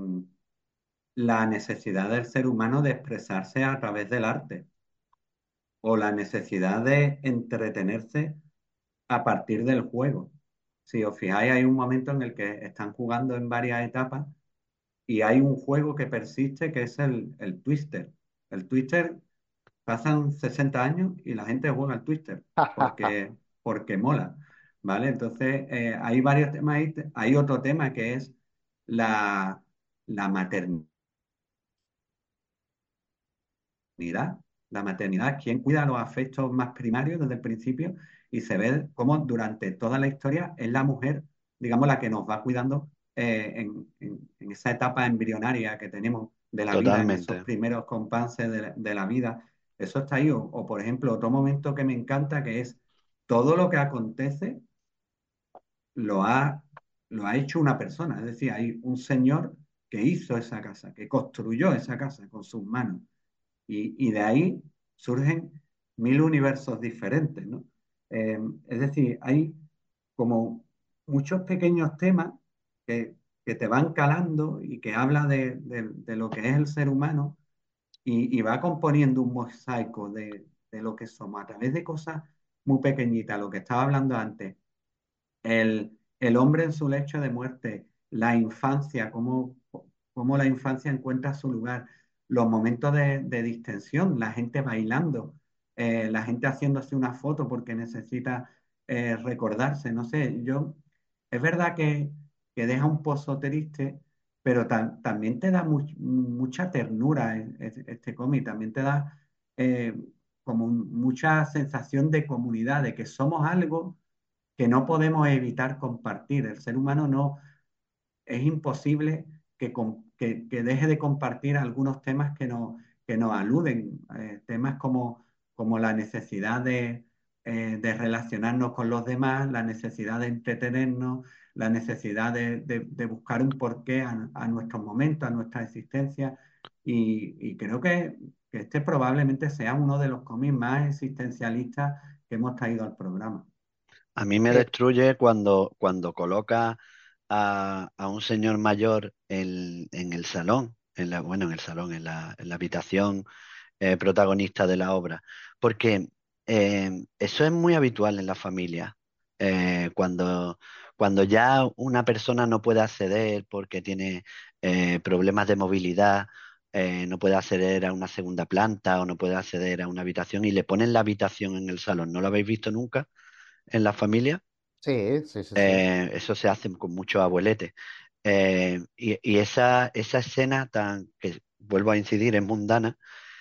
[SPEAKER 6] la necesidad del ser humano de expresarse a través del arte o la necesidad de entretenerse a partir del juego. Si os fijáis, hay un momento en el que están jugando en varias etapas y hay un juego que persiste que es el, el Twister. El Twister pasan sesenta años y la gente juega al Twister porque, porque mola, ¿vale? Entonces, eh, hay varios temas ahí. Hay otro tema que es la, la maternidad. La maternidad, quién cuida los afectos más primarios desde el principio y se ve cómo durante toda la historia es la mujer, digamos, la que nos va cuidando eh, en, en- en esa etapa embrionaria que tenemos de la vida, en esos
[SPEAKER 1] Totalmente.
[SPEAKER 6] primeros compases de la, de la vida. Eso está ahí. O, o, por ejemplo, otro momento que me encanta que es todo lo que acontece lo ha, lo ha hecho una persona. Es decir, hay un señor que hizo esa casa, que construyó esa casa con sus manos y, y de ahí surgen mil universos diferentes, ¿no? Eh, es decir, hay como muchos pequeños temas que, que te van calando y que habla de, de- de lo que es el ser humano y, y va componiendo un mosaico de, de lo que somos a través de cosas muy pequeñitas, lo que estaba hablando antes, el, el hombre en su lecho de muerte, la infancia, cómo, cómo la infancia encuentra su lugar, los momentos de, de distensión, la gente bailando, eh, la gente haciéndose una foto porque necesita eh, recordarse, no sé, yo, es verdad que, que deja un pozo triste, pero ta- también te da much- mucha ternura e- e- este cómic, también te da eh, como un- mucha sensación de comunidad, de que somos algo que no podemos evitar compartir. El ser humano no, es imposible que, com- que- que deje de compartir algunos temas que, no, que nos aluden, eh, temas como, como la necesidad de, eh, de relacionarnos con los demás, la necesidad de entretenernos, la necesidad de, de- de buscar un porqué a, a nuestros momentos, a nuestra existencia. Y, y creo que, que este probablemente sea uno de los cómics más existencialistas que hemos traído al programa.
[SPEAKER 1] A mí me
[SPEAKER 5] Eh,
[SPEAKER 1] destruye cuando, cuando coloca a, a un señor mayor en, en el salón, en la, bueno, en el salón, en la, en la habitación eh, protagonista de la obra, porque eh, eso es muy habitual en la familia. Eh, cuando, cuando ya una persona no puede acceder porque tiene eh, problemas de movilidad, eh, no puede acceder a una segunda planta o no puede acceder a una habitación y le ponen la habitación en el salón. ¿No lo habéis visto nunca en la familia?
[SPEAKER 5] sí, sí, sí, sí.
[SPEAKER 1] Eh, eso se hace con muchos abueletes. Eh, y y esa, esa escena tan, que vuelvo a incidir, es mundana,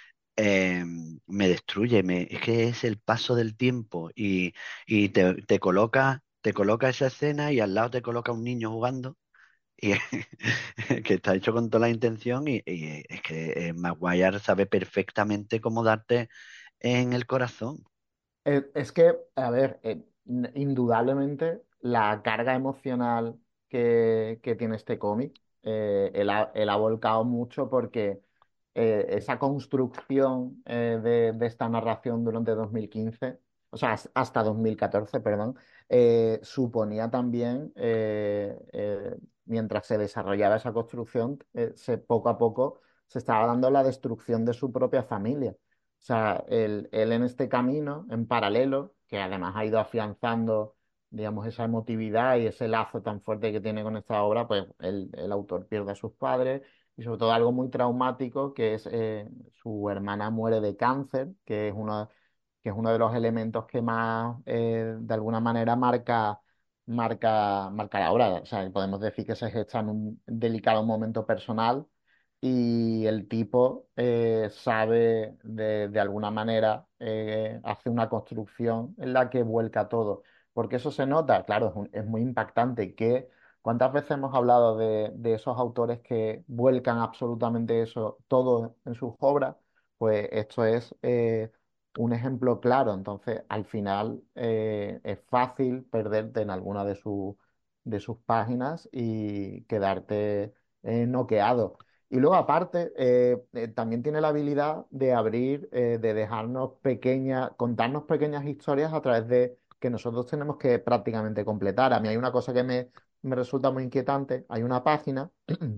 [SPEAKER 1] eh, me destruye, me, es que es el paso del tiempo y, y te, te coloca, te coloca esa escena y al lado te coloca un niño jugando y que está hecho con toda la intención y, y es que eh, Maguire sabe perfectamente cómo darte en el corazón.
[SPEAKER 5] Eh, es que, a ver, eh, n- indudablemente la carga emocional que, que tiene este cómic, eh, él ha, él ha volcado mucho porque eh, esa construcción eh, de, de esta narración durante dos mil quince, o sea, has- hasta dos mil catorce, perdón, eh, suponía también, eh, eh, mientras se desarrollaba esa construcción, eh, se, poco a poco se estaba dando la destrucción de su propia familia. O sea, él, él en este camino, en paralelo, que además ha ido afianzando, digamos, esa emotividad y ese lazo tan fuerte que tiene con esta obra, pues el, el autor pierde a sus padres y sobre todo algo muy traumático, que es eh, su hermana muere de cáncer, que es uno, que es uno de los elementos que más, eh, de alguna manera, marca, marca, marca la obra. O sea, podemos decir que se gesta en un delicado momento personal y el tipo eh, sabe de, de alguna manera, eh, hace una construcción en la que vuelca todo. Porque eso se nota, claro, es, un- es muy impactante que cuántas veces hemos hablado de, de esos autores que vuelcan absolutamente eso todo en sus obras, pues esto es eh, un ejemplo claro. Entonces, al final eh, es fácil perderte en alguna de, su- de sus páginas y quedarte eh, noqueado. Y luego, aparte, eh, eh, también tiene la habilidad de abrir, eh, de dejarnos pequeñas, contarnos pequeñas historias a través de que nosotros tenemos que prácticamente completar. A mí hay una cosa que me, me resulta muy inquietante. Hay una página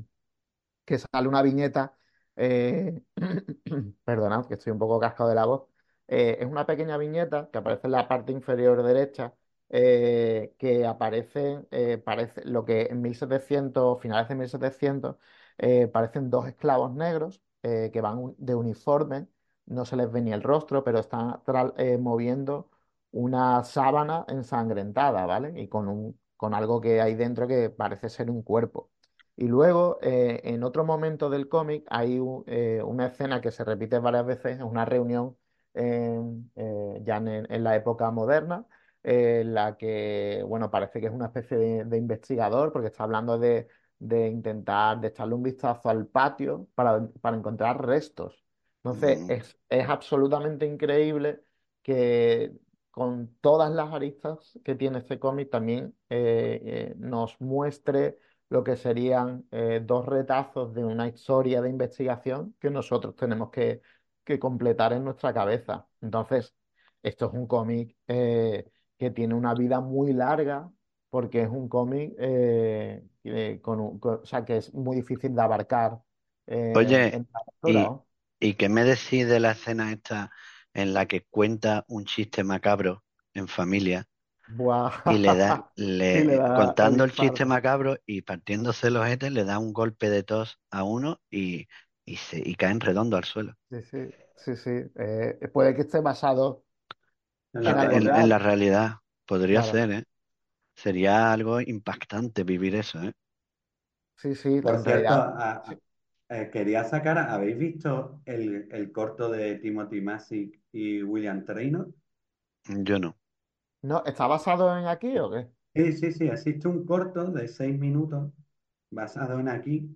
[SPEAKER 5] que sale una viñeta, eh, perdonad, que estoy un poco cascado de la voz, eh, es una pequeña viñeta que aparece en la parte inferior derecha, eh, que aparece, eh, parece lo que en mil setecientos, finales de mil setecientos, eh, parecen dos esclavos negros eh, que van un- de uniforme, no se les ve ni el rostro, pero están tra- eh, moviendo una sábana ensangrentada, ¿vale? Y con un, con algo que hay dentro que parece ser un cuerpo. Y luego, eh, en otro momento del cómic, hay u- eh, una escena que se repite varias veces, es una reunión en, eh, ya en, en la época moderna, eh, en la que, bueno, parece que es una especie de, de investigador, porque está hablando de, de intentar, de echarle un vistazo al patio para, para encontrar restos. Entonces,
[SPEAKER 1] Mm.
[SPEAKER 5] es, es absolutamente increíble que con todas las aristas que tiene este cómic también eh, eh, nos muestre lo que serían eh, dos retazos de una historia de investigación que nosotros tenemos que, que completar en nuestra cabeza. Entonces, esto es un cómic eh, que tiene una vida muy larga porque es un cómic eh, que con un- con- o sea, que es muy difícil de abarcar eh,
[SPEAKER 1] Oye,
[SPEAKER 5] en la lectura,
[SPEAKER 1] ¿y,
[SPEAKER 5] ¿no?
[SPEAKER 1] y qué me decís de la escena esta en la que cuenta un chiste macabro en familia?
[SPEAKER 5] Buah.
[SPEAKER 1] y le da,
[SPEAKER 5] Y le
[SPEAKER 1] le,
[SPEAKER 5] da el
[SPEAKER 1] contando el chiste
[SPEAKER 5] infarto.
[SPEAKER 1] macabro y partiéndose los etes, le da un golpe de tos a uno y, y, se, y caen redondo al suelo.
[SPEAKER 5] Sí, sí, sí, sí. Eh, puede que esté basado
[SPEAKER 6] en
[SPEAKER 5] en
[SPEAKER 6] la
[SPEAKER 5] algo
[SPEAKER 1] En, en
[SPEAKER 6] realidad.
[SPEAKER 1] la
[SPEAKER 5] real.
[SPEAKER 1] realidad, podría
[SPEAKER 5] Claro.
[SPEAKER 1] ser, ¿eh? Sería algo impactante vivir eso, ¿eh?
[SPEAKER 5] Sí, sí,
[SPEAKER 6] Por
[SPEAKER 5] en
[SPEAKER 6] cierto,
[SPEAKER 5] realidad.
[SPEAKER 6] a-
[SPEAKER 5] Sí.
[SPEAKER 6] a- eh, quería sacar, ¿habéis visto el, el corto de Timothy Masick y William Traynor?
[SPEAKER 1] Yo no.
[SPEAKER 5] No, ¿está basado en aquí o qué?
[SPEAKER 6] Sí, sí, sí, existe un corto de seis minutos basado en aquí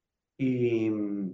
[SPEAKER 6] y,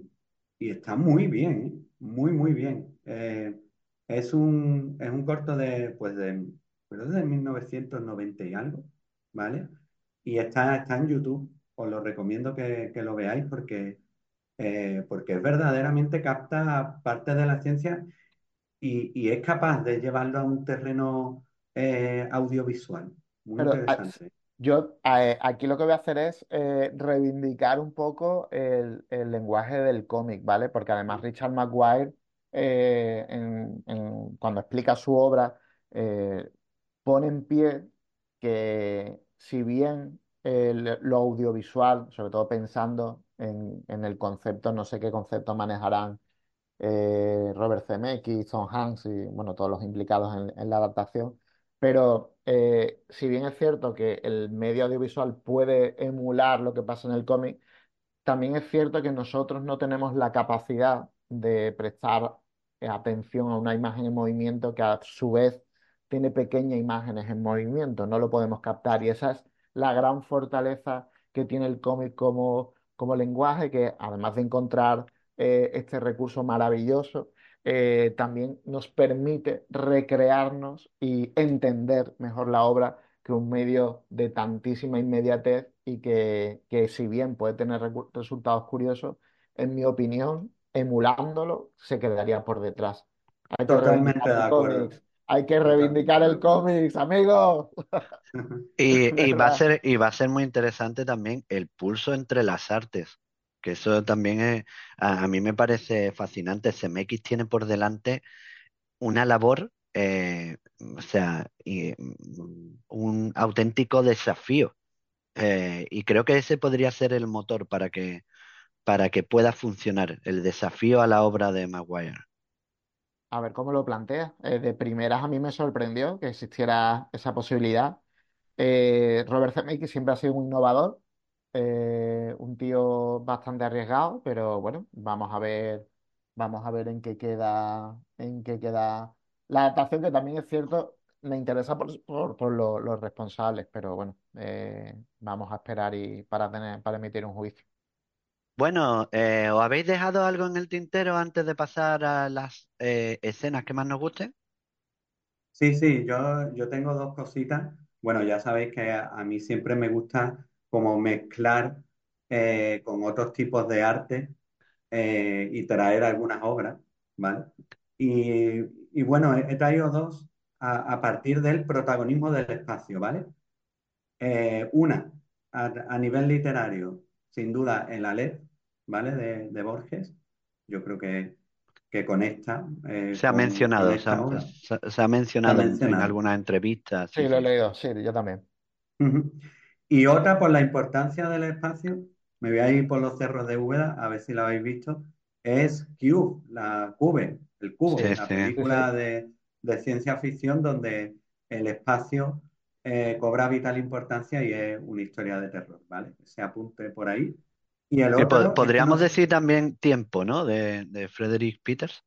[SPEAKER 6] y está muy bien, ¿eh? Muy, muy bien. Eh, es un, es un corto de, pues de, creo de mil novecientos noventa y algo, ¿vale? Y está, está en YouTube. Os lo recomiendo que, que lo veáis porque, eh, porque es verdaderamente capta parte de la ciencia y, y es capaz de llevarlo a un terreno eh, audiovisual. Muy
[SPEAKER 5] Pero ah, s-
[SPEAKER 6] interesante.
[SPEAKER 5] yo eh, aquí lo que voy a hacer es eh, reivindicar un poco el, el lenguaje del cómic, ¿vale? Porque además Richard Maguire, eh, en- en- cuando explica su obra, eh, pone en pie que si bien el- lo audiovisual, sobre todo pensando en, en el concepto, no sé qué concepto manejarán eh, Robert Zemeckis, Tom Hanks y bueno, todos los implicados en, en la adaptación. Pero eh, si bien es cierto que el medio audiovisual puede emular lo que pasa en el cómic, también es cierto que nosotros no tenemos la capacidad de prestar eh, atención a una imagen en movimiento que a su vez tiene pequeñas imágenes en movimiento, no lo podemos captar y esa es la gran fortaleza que tiene el cómic como, como lenguaje, que además de encontrar eh, este recurso maravilloso, eh, también nos permite recrearnos y entender mejor la obra que un medio de tantísima inmediatez y que, que si bien puede tener recu- resultados curiosos, en mi opinión, emulándolo, se quedaría por detrás. Hay que reivindicar
[SPEAKER 6] Totalmente de
[SPEAKER 5] el
[SPEAKER 6] acuerdo.
[SPEAKER 5] cómics, hay que
[SPEAKER 6] Totalmente
[SPEAKER 5] reivindicar
[SPEAKER 6] de
[SPEAKER 5] el
[SPEAKER 6] acuerdo.
[SPEAKER 5] cómics, amigos.
[SPEAKER 1] Y, y va a
[SPEAKER 5] ¿Verdad?
[SPEAKER 1] ser, y va a ser muy interesante también el pulso entre las artes, que eso también es, a, a mí me parece fascinante. C M X tiene por delante una labor, eh, o sea, y, mm, un auténtico desafío. Eh, y creo que ese podría ser el motor para que, para que pueda funcionar, el desafío a la obra de Maguire.
[SPEAKER 5] A ver cómo lo plantea. Eh, de primeras a mí me sorprendió que existiera esa posibilidad. Eh, Robert Zemeckis siempre ha sido un innovador, eh, un tío bastante arriesgado, pero bueno, vamos a ver, vamos a ver en qué queda, en qué queda la adaptación, que también es cierto, me interesa por, por, por lo- los responsables, pero bueno, eh, vamos a esperar y para tener, para emitir un juicio.
[SPEAKER 1] Bueno, eh, ¿os habéis dejado algo en el tintero antes de pasar a las eh, escenas que más nos gusten?
[SPEAKER 6] Sí, sí, yo, yo tengo dos cositas. Bueno, ya sabéis que a, a mí siempre me gusta como mezclar eh, con otros tipos de arte eh, y traer algunas obras, ¿vale? Y, y bueno, he, he traído dos a, a partir del protagonismo del espacio, ¿vale? Eh, una, a, a nivel literario, sin duda, el Aleph, ¿vale? De, de Borges. Yo creo que, que conecta eh,
[SPEAKER 1] Se ha
[SPEAKER 6] con, con
[SPEAKER 1] mencionado, se ha,
[SPEAKER 6] esta obra.
[SPEAKER 1] se- se ha
[SPEAKER 6] Se ha
[SPEAKER 1] mencionado en, en
[SPEAKER 6] mencionado.
[SPEAKER 1] algunas entrevistas,
[SPEAKER 5] Sí,
[SPEAKER 1] sí,
[SPEAKER 5] lo he
[SPEAKER 1] sí.
[SPEAKER 5] leído, sí, yo también.
[SPEAKER 6] Ujú. Y otra, por la importancia del espacio, me voy a ir por los cerros de Úbeda, a ver si la habéis visto, es Cube, la Cube, el
[SPEAKER 5] Sí,
[SPEAKER 6] cubo,
[SPEAKER 1] Sí,
[SPEAKER 6] la
[SPEAKER 1] sí.
[SPEAKER 5] sí, sí.
[SPEAKER 6] película de, de ciencia ficción donde el espacio eh, cobra vital importancia y es una historia de terror, ¿vale? Que se apunte por ahí. Y el
[SPEAKER 1] Que po-
[SPEAKER 6] otro es que no
[SPEAKER 1] podríamos
[SPEAKER 6] sé,
[SPEAKER 1] decir también Tiempo, ¿no? De, de Frederick Peters.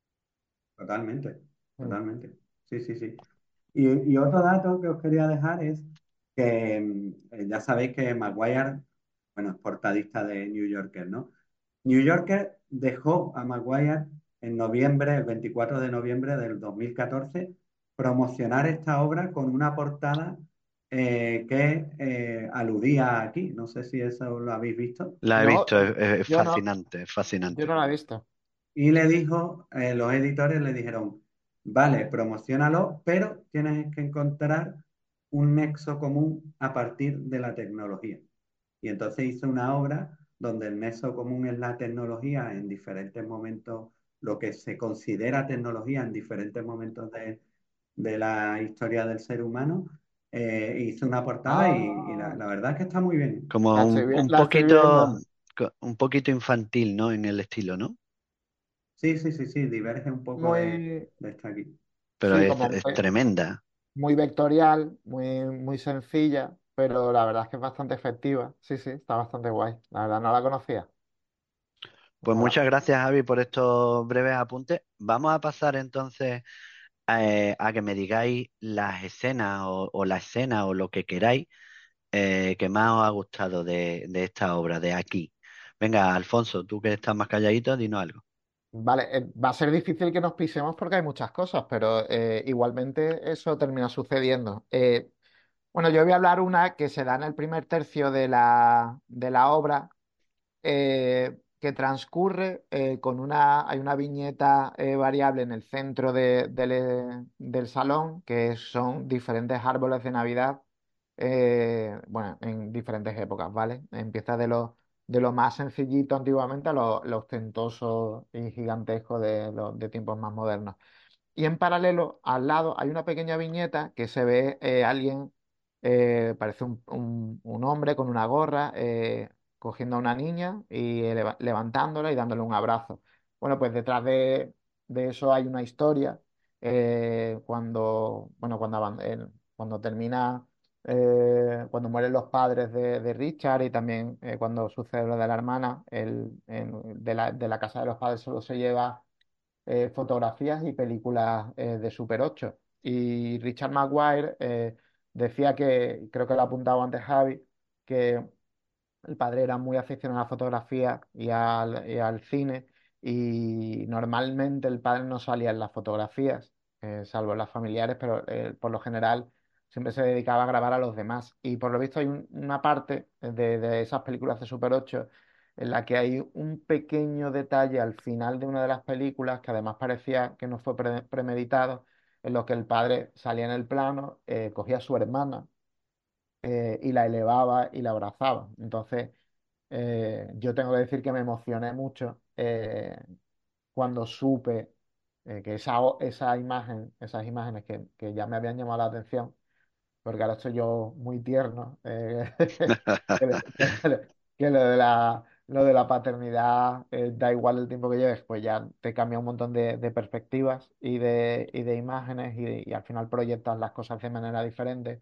[SPEAKER 6] totalmente,
[SPEAKER 5] Mm.
[SPEAKER 6] totalmente. Sí, sí, sí. Y, y otro dato que os quería dejar es que mm, eh, ya sabéis que Maguire, bueno, es portadista de New Yorker, ¿no? New Yorker dejó a Maguire en noviembre, el veinticuatro de noviembre del dos mil catorce, promocionar esta obra con una portada eh, que eh, aludía aquí. No sé si eso lo habéis visto.
[SPEAKER 1] La he
[SPEAKER 5] No,
[SPEAKER 1] visto, es, es
[SPEAKER 5] yo no,
[SPEAKER 1] fascinante, es
[SPEAKER 5] yo
[SPEAKER 1] fascinante.
[SPEAKER 5] no la he visto.
[SPEAKER 6] Y le dijo, eh, los editores le dijeron, vale, promocionalo, pero tienes que encontrar un nexo común a partir de la tecnología. Y entonces hizo una obra donde el nexo común es la tecnología en diferentes momentos, lo que se considera tecnología en diferentes momentos de, de la historia del ser humano. eh, hizo una portada y, y la,
[SPEAKER 5] Ah,
[SPEAKER 6] la verdad es que está muy bien.
[SPEAKER 1] Como
[SPEAKER 5] la
[SPEAKER 1] un,
[SPEAKER 5] estoy, vi-
[SPEAKER 1] un
[SPEAKER 5] la estoy
[SPEAKER 1] poquito,
[SPEAKER 5] viendo.
[SPEAKER 1] co- un poquito infantil, ¿no? En el estilo, ¿no?
[SPEAKER 6] Sí, sí, sí, sí, diverge un poco de,
[SPEAKER 5] Muy,
[SPEAKER 6] de esta aquí.
[SPEAKER 1] Pero
[SPEAKER 5] sí,
[SPEAKER 1] es,
[SPEAKER 5] como
[SPEAKER 1] es
[SPEAKER 5] muy,
[SPEAKER 1] tremenda.
[SPEAKER 5] muy vectorial, muy, muy sencilla, pero la verdad es que es bastante efectiva. Sí, sí, está bastante guay. La verdad no la conocía.
[SPEAKER 1] Pues
[SPEAKER 5] Mola.
[SPEAKER 1] muchas gracias, Javi, por estos breves apuntes. Vamos a pasar entonces eh, a que me digáis las escenas o, o la escena o lo que queráis eh, que más os ha gustado de, de esta obra, de aquí. Venga, Alfonso, tú que estás más calladito, dinos algo.
[SPEAKER 5] Vale, eh, va a ser difícil que nos pisemos porque hay muchas cosas, pero eh, igualmente eso termina sucediendo. Eh, bueno, yo voy a hablar una que se da en el primer tercio de la, de la obra, eh, que transcurre eh, con una, hay una viñeta eh, variable en el centro de- del, eh, del salón, que son diferentes árboles de Navidad, eh, bueno, en diferentes épocas, ¿vale? Empieza de lo, de lo más sencillito antiguamente a lo, lo ostentoso y gigantesco de, los de tiempos más modernos. Y en paralelo, al lado, hay una pequeña viñeta que se ve eh, alguien, eh, parece un, un- un hombre con una gorra, eh, cogiendo a una niña y eleva- levantándola y dándole un abrazo. Bueno, pues detrás de, de eso hay una historia. eh, cuando, bueno, cuando, aban- el- cuando termina, eh, cuando mueren los padres de, de Richard y también eh, cuando sucede lo de la hermana, el, en- de la, de la casa de los padres solo se lleva eh, fotografías y películas eh, de Super ocho. Y Richard Maguire eh, decía que, creo que lo ha apuntado antes Javi, que el padre era muy aficionado a la fotografía y al, y al cine, y normalmente el padre no salía en las fotografías, eh, salvo en las familiares, pero eh, por lo general siempre se dedicaba a grabar a los demás. Y por lo visto hay un- una parte de, de esas películas de Super ocho en la que hay un pequeño detalle al final de una de las películas que además parecía que no fue pre- premeditado, en lo que el padre salía en el plano, eh, cogía a su hermana eh, y la elevaba y la abrazaba. Entonces, eh, yo tengo que decir que me emocioné mucho eh, cuando supe eh, que esa, o- esa imagen, esas imágenes que, que ya me habían llamado la atención, porque ahora estoy yo muy tierno, eh, que, le- que le- que lo de la, lo de la paternidad, eh, da igual el tiempo que lleves, pues ya te cambia un montón de, de perspectivas y de, y de imágenes y, y al final proyectas las cosas de manera diferente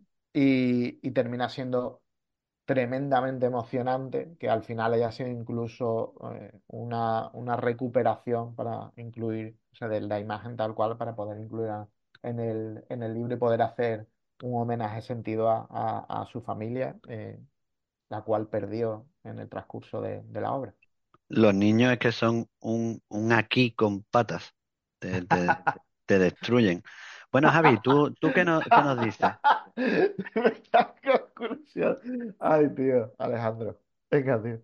[SPEAKER 5] y, y termina siendo tremendamente emocionante, que al final haya sido incluso eh, una, una recuperación para incluir, o sea, de la imagen tal cual, para poder incluirla en el, en el libro y poder hacer un homenaje sentido a, a- a su familia, eh, la cual perdió en el transcurso de, de la obra.
[SPEAKER 1] Los niños es que son un, un aquí con patas. Te, te- te destruyen. Bueno, Javi, ¿tú, tú qué, no- qué nos dices?
[SPEAKER 5] Tremenda conclusión. Ay, tío, Alejandro. Venga, tío.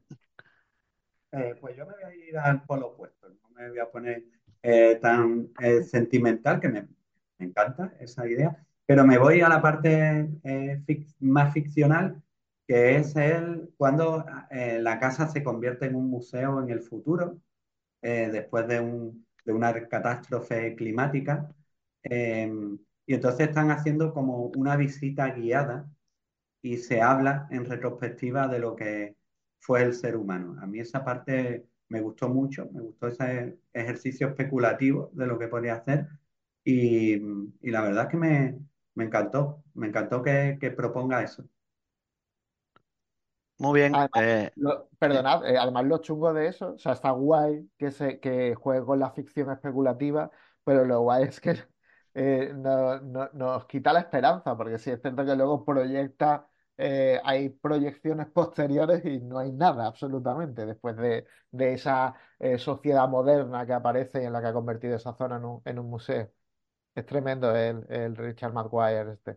[SPEAKER 6] Eh, pues yo me voy a ir al polo opuesto, no me voy a poner eh, tan eh, sentimental, que me, me encanta esa idea, pero me voy a la parte eh, fic- más ficcional, que es el, cuando eh, la casa se convierte en un museo en el futuro, eh, después de, un- de una catástrofe climática, eh, y entonces están haciendo como una visita guiada y se habla en retrospectiva de lo que fue el ser humano. A mí esa parte me gustó mucho, me gustó ese ejercicio especulativo de lo que podía hacer y, y la verdad es que me, me encantó, me encantó que, que proponga eso.
[SPEAKER 1] Muy bien.
[SPEAKER 5] Además,
[SPEAKER 1] eh,
[SPEAKER 5] lo-
[SPEAKER 1] sí.
[SPEAKER 5] perdonad, eh, además lo chungo de eso, o sea, está guay que se que juegue con la ficción especulativa, pero lo guay es que eh, no- no- nos quita la esperanza, porque sí es cierto que luego proyecta, eh, hay proyecciones posteriores y no hay nada absolutamente después de, de esa eh, sociedad moderna que aparece y en la que ha convertido esa zona en un, en un museo. Es tremendo el, el Richard Maguire este.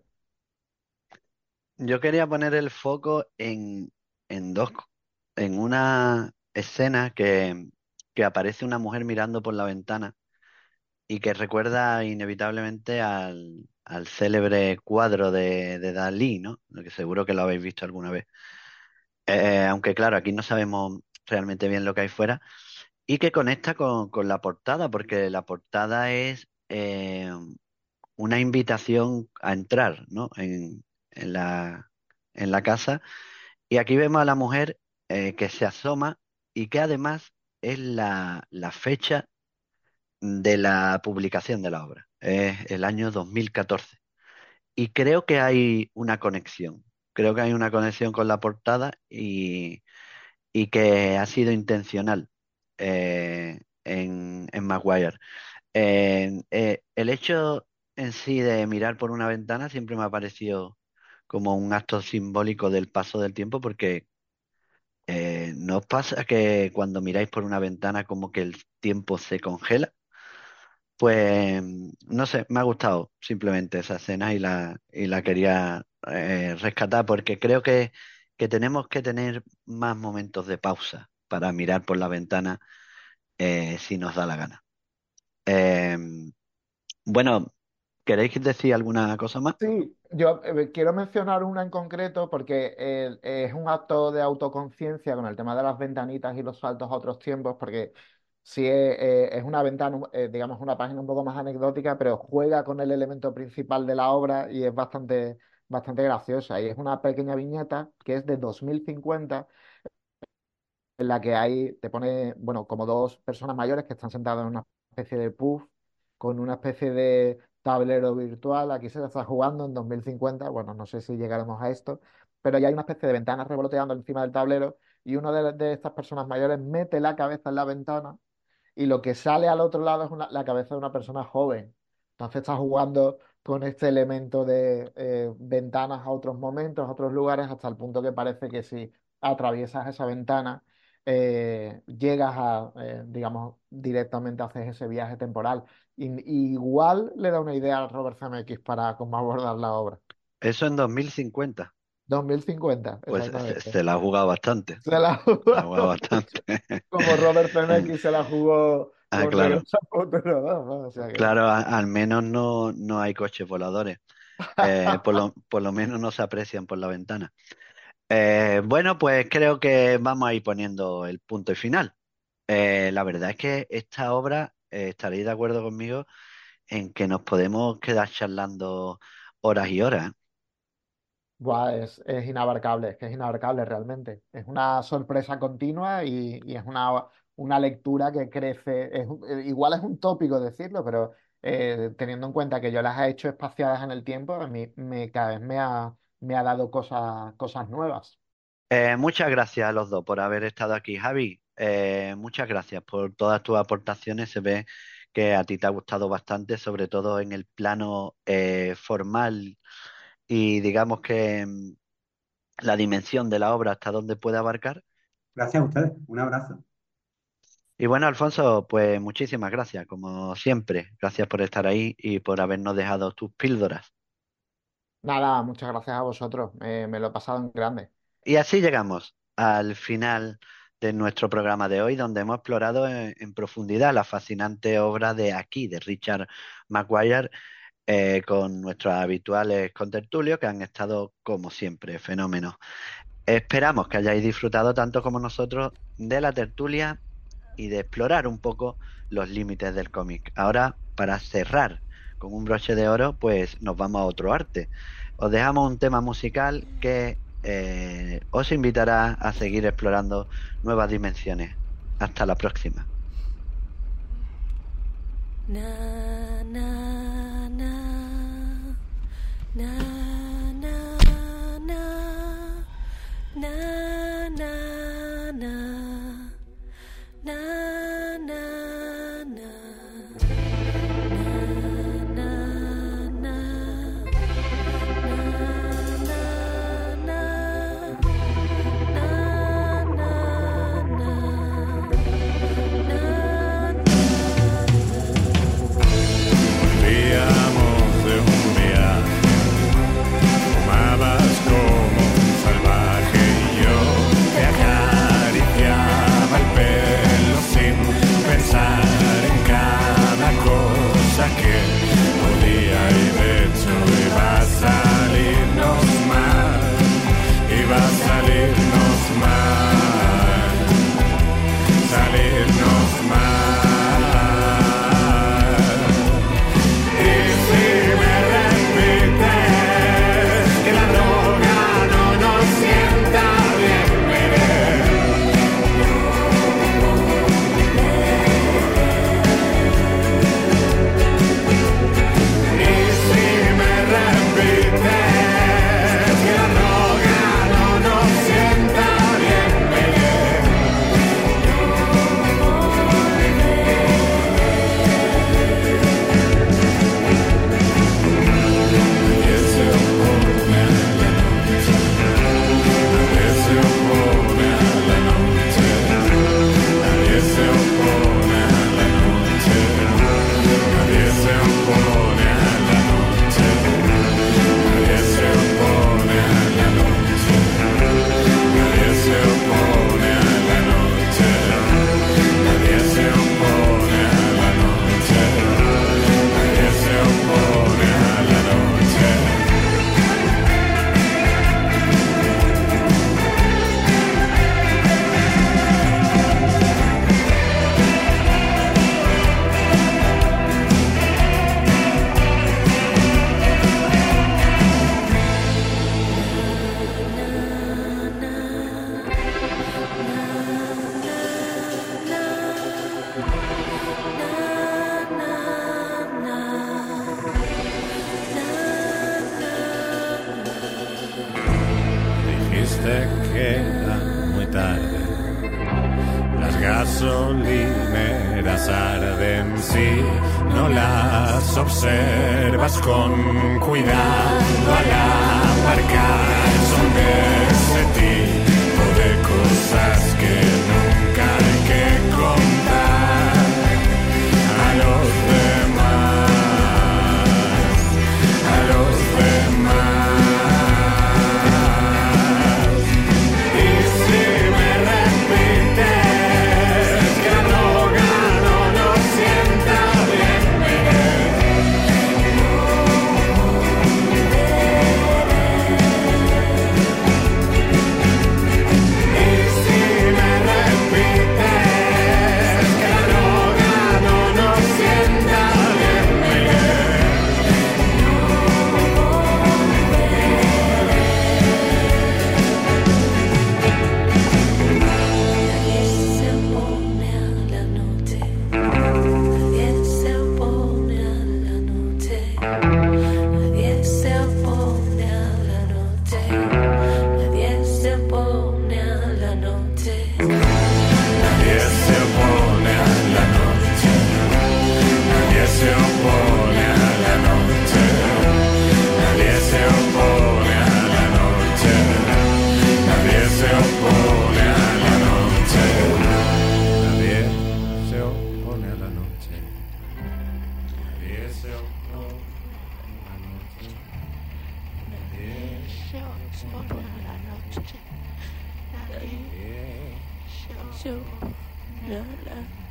[SPEAKER 1] Yo quería poner el foco en, en dos, co- en una escena que, que aparece una mujer mirando por la ventana y que recuerda inevitablemente al, al célebre cuadro de, de Dalí, ¿no? Lo que seguro que lo habéis visto alguna vez. Eh, aunque claro, aquí no sabemos realmente bien lo que hay fuera, y que conecta con, con la portada, porque la portada es eh, una invitación a entrar, ¿no? en, en la, en la casa. Y aquí vemos a la mujer eh, que se asoma y que además es la, la fecha de la publicación de la obra. Es el año dos mil catorce. Y creo que hay una conexión. Creo que hay una conexión con la portada y, y que ha sido intencional eh, en, en Maguire. Eh, eh, el hecho en sí de mirar por una ventana siempre me ha parecido como un acto simbólico del paso del tiempo, porque eh, ¿no os pasa que cuando miráis por una ventana como que el tiempo se congela? Pues no sé, me ha gustado simplemente esa escena y la, y la quería eh, rescatar, porque creo que, que tenemos que tener más momentos de pausa para mirar por la ventana eh, si nos da la gana. Em, bueno, ¿queréis decir alguna cosa más?
[SPEAKER 5] Sí, yo eh, quiero mencionar una en concreto porque eh, es un acto de autoconciencia con el tema de las ventanitas y los saltos a otros tiempos, porque sí es, eh, es una ventana, eh, digamos, una página un poco más anecdótica, pero juega con el elemento principal de la obra y es bastante, bastante graciosa. Y es una pequeña viñeta que es de dos mil cincuenta, en la que hay, te pone, bueno, como dos personas mayores que están sentadas en una especie de puff con una especie de tablero virtual. Aquí se está jugando en dos mil cincuenta, bueno, no sé si llegaremos a esto, pero ya hay una especie de ventanas revoloteando encima del tablero y una de, de estas personas mayores mete la cabeza en la ventana y lo que sale al otro lado es una- la cabeza de una persona joven. Entonces está jugando con este elemento de eh, ventanas a otros momentos, a otros lugares, hasta el punto que parece que si atraviesas esa ventana, eh, llegas a, eh, digamos, directamente haces ese viaje temporal. Y, y igual le da una idea a Robert Zemeckis para cómo abordar la obra.
[SPEAKER 1] Eso en dos mil cincuenta.
[SPEAKER 5] dos mil cincuenta,
[SPEAKER 1] Pues se,
[SPEAKER 5] exactamente.
[SPEAKER 1] se la ha jugado bastante.
[SPEAKER 5] Se la
[SPEAKER 1] Se la ha jugado
[SPEAKER 5] jugó
[SPEAKER 1] bastante.
[SPEAKER 5] como Robert Zemeckis se la jugó
[SPEAKER 1] Ah,
[SPEAKER 5] con
[SPEAKER 1] claro.
[SPEAKER 5] Regreso al Futuro dos, ¿no? O sea que...
[SPEAKER 1] Claro, a- al menos no, no hay coches voladores. Eh, por lo, por lo menos no se aprecian por la ventana. Eh, bueno, pues creo que vamos a ir poniendo el punto y final. Eh, la verdad es que esta obra, eh, estaréis de acuerdo conmigo en que nos podemos quedar charlando horas y horas.
[SPEAKER 5] Buah, es, es inabarcable, es que es inabarcable realmente. Es una sorpresa continua y, y es una, una lectura que crece. Es, un- eh, igual es un tópico decirlo, pero eh, teniendo en cuenta que yo las he hecho espaciadas en el tiempo, a mí me, cada vez me ha, me ha dado cosas, cosas nuevas.
[SPEAKER 1] Eh, muchas gracias a los dos por haber estado aquí. Javi, eh, muchas gracias por todas tus aportaciones. Se ve que a ti te ha gustado bastante, sobre todo en el plano eh, formal y digamos que mm, la dimensión de la obra hasta donde puede abarcar.
[SPEAKER 6] Gracias a ustedes. Un abrazo.
[SPEAKER 1] Y bueno, Alfonso, pues muchísimas gracias, como siempre. Gracias por estar ahí y por habernos dejado tus píldoras.
[SPEAKER 5] Nada, muchas gracias a vosotros. eh, me lo he pasado en grande.
[SPEAKER 1] Y así llegamos al final de nuestro programa de hoy, donde hemos explorado en, en profundidad la fascinante obra de Aquí, de Richard Maguire, eh, con nuestros habituales contertulios que han estado, como siempre, fenómenos. Esperamos que hayáis disfrutado tanto como nosotros de la tertulia y de explorar un poco los límites del cómic. Ahora, para cerrar con un broche de oro, pues nos vamos a otro arte. Os dejamos un tema musical que eh, os invitará a seguir explorando nuevas dimensiones. Hasta la próxima.
[SPEAKER 9] Na, na, na, na, na, na, na, na, na, na, na, na.
[SPEAKER 10] Volvíamos de un viaje, fumabas como un salvaje y yo te acariciaba el pelo. gasolineras arden si no las observas con cuidado al aparcar. Son de ese tipo de cosas que nunca hay que contar a los demás, a los demás.
[SPEAKER 9] So, la, la.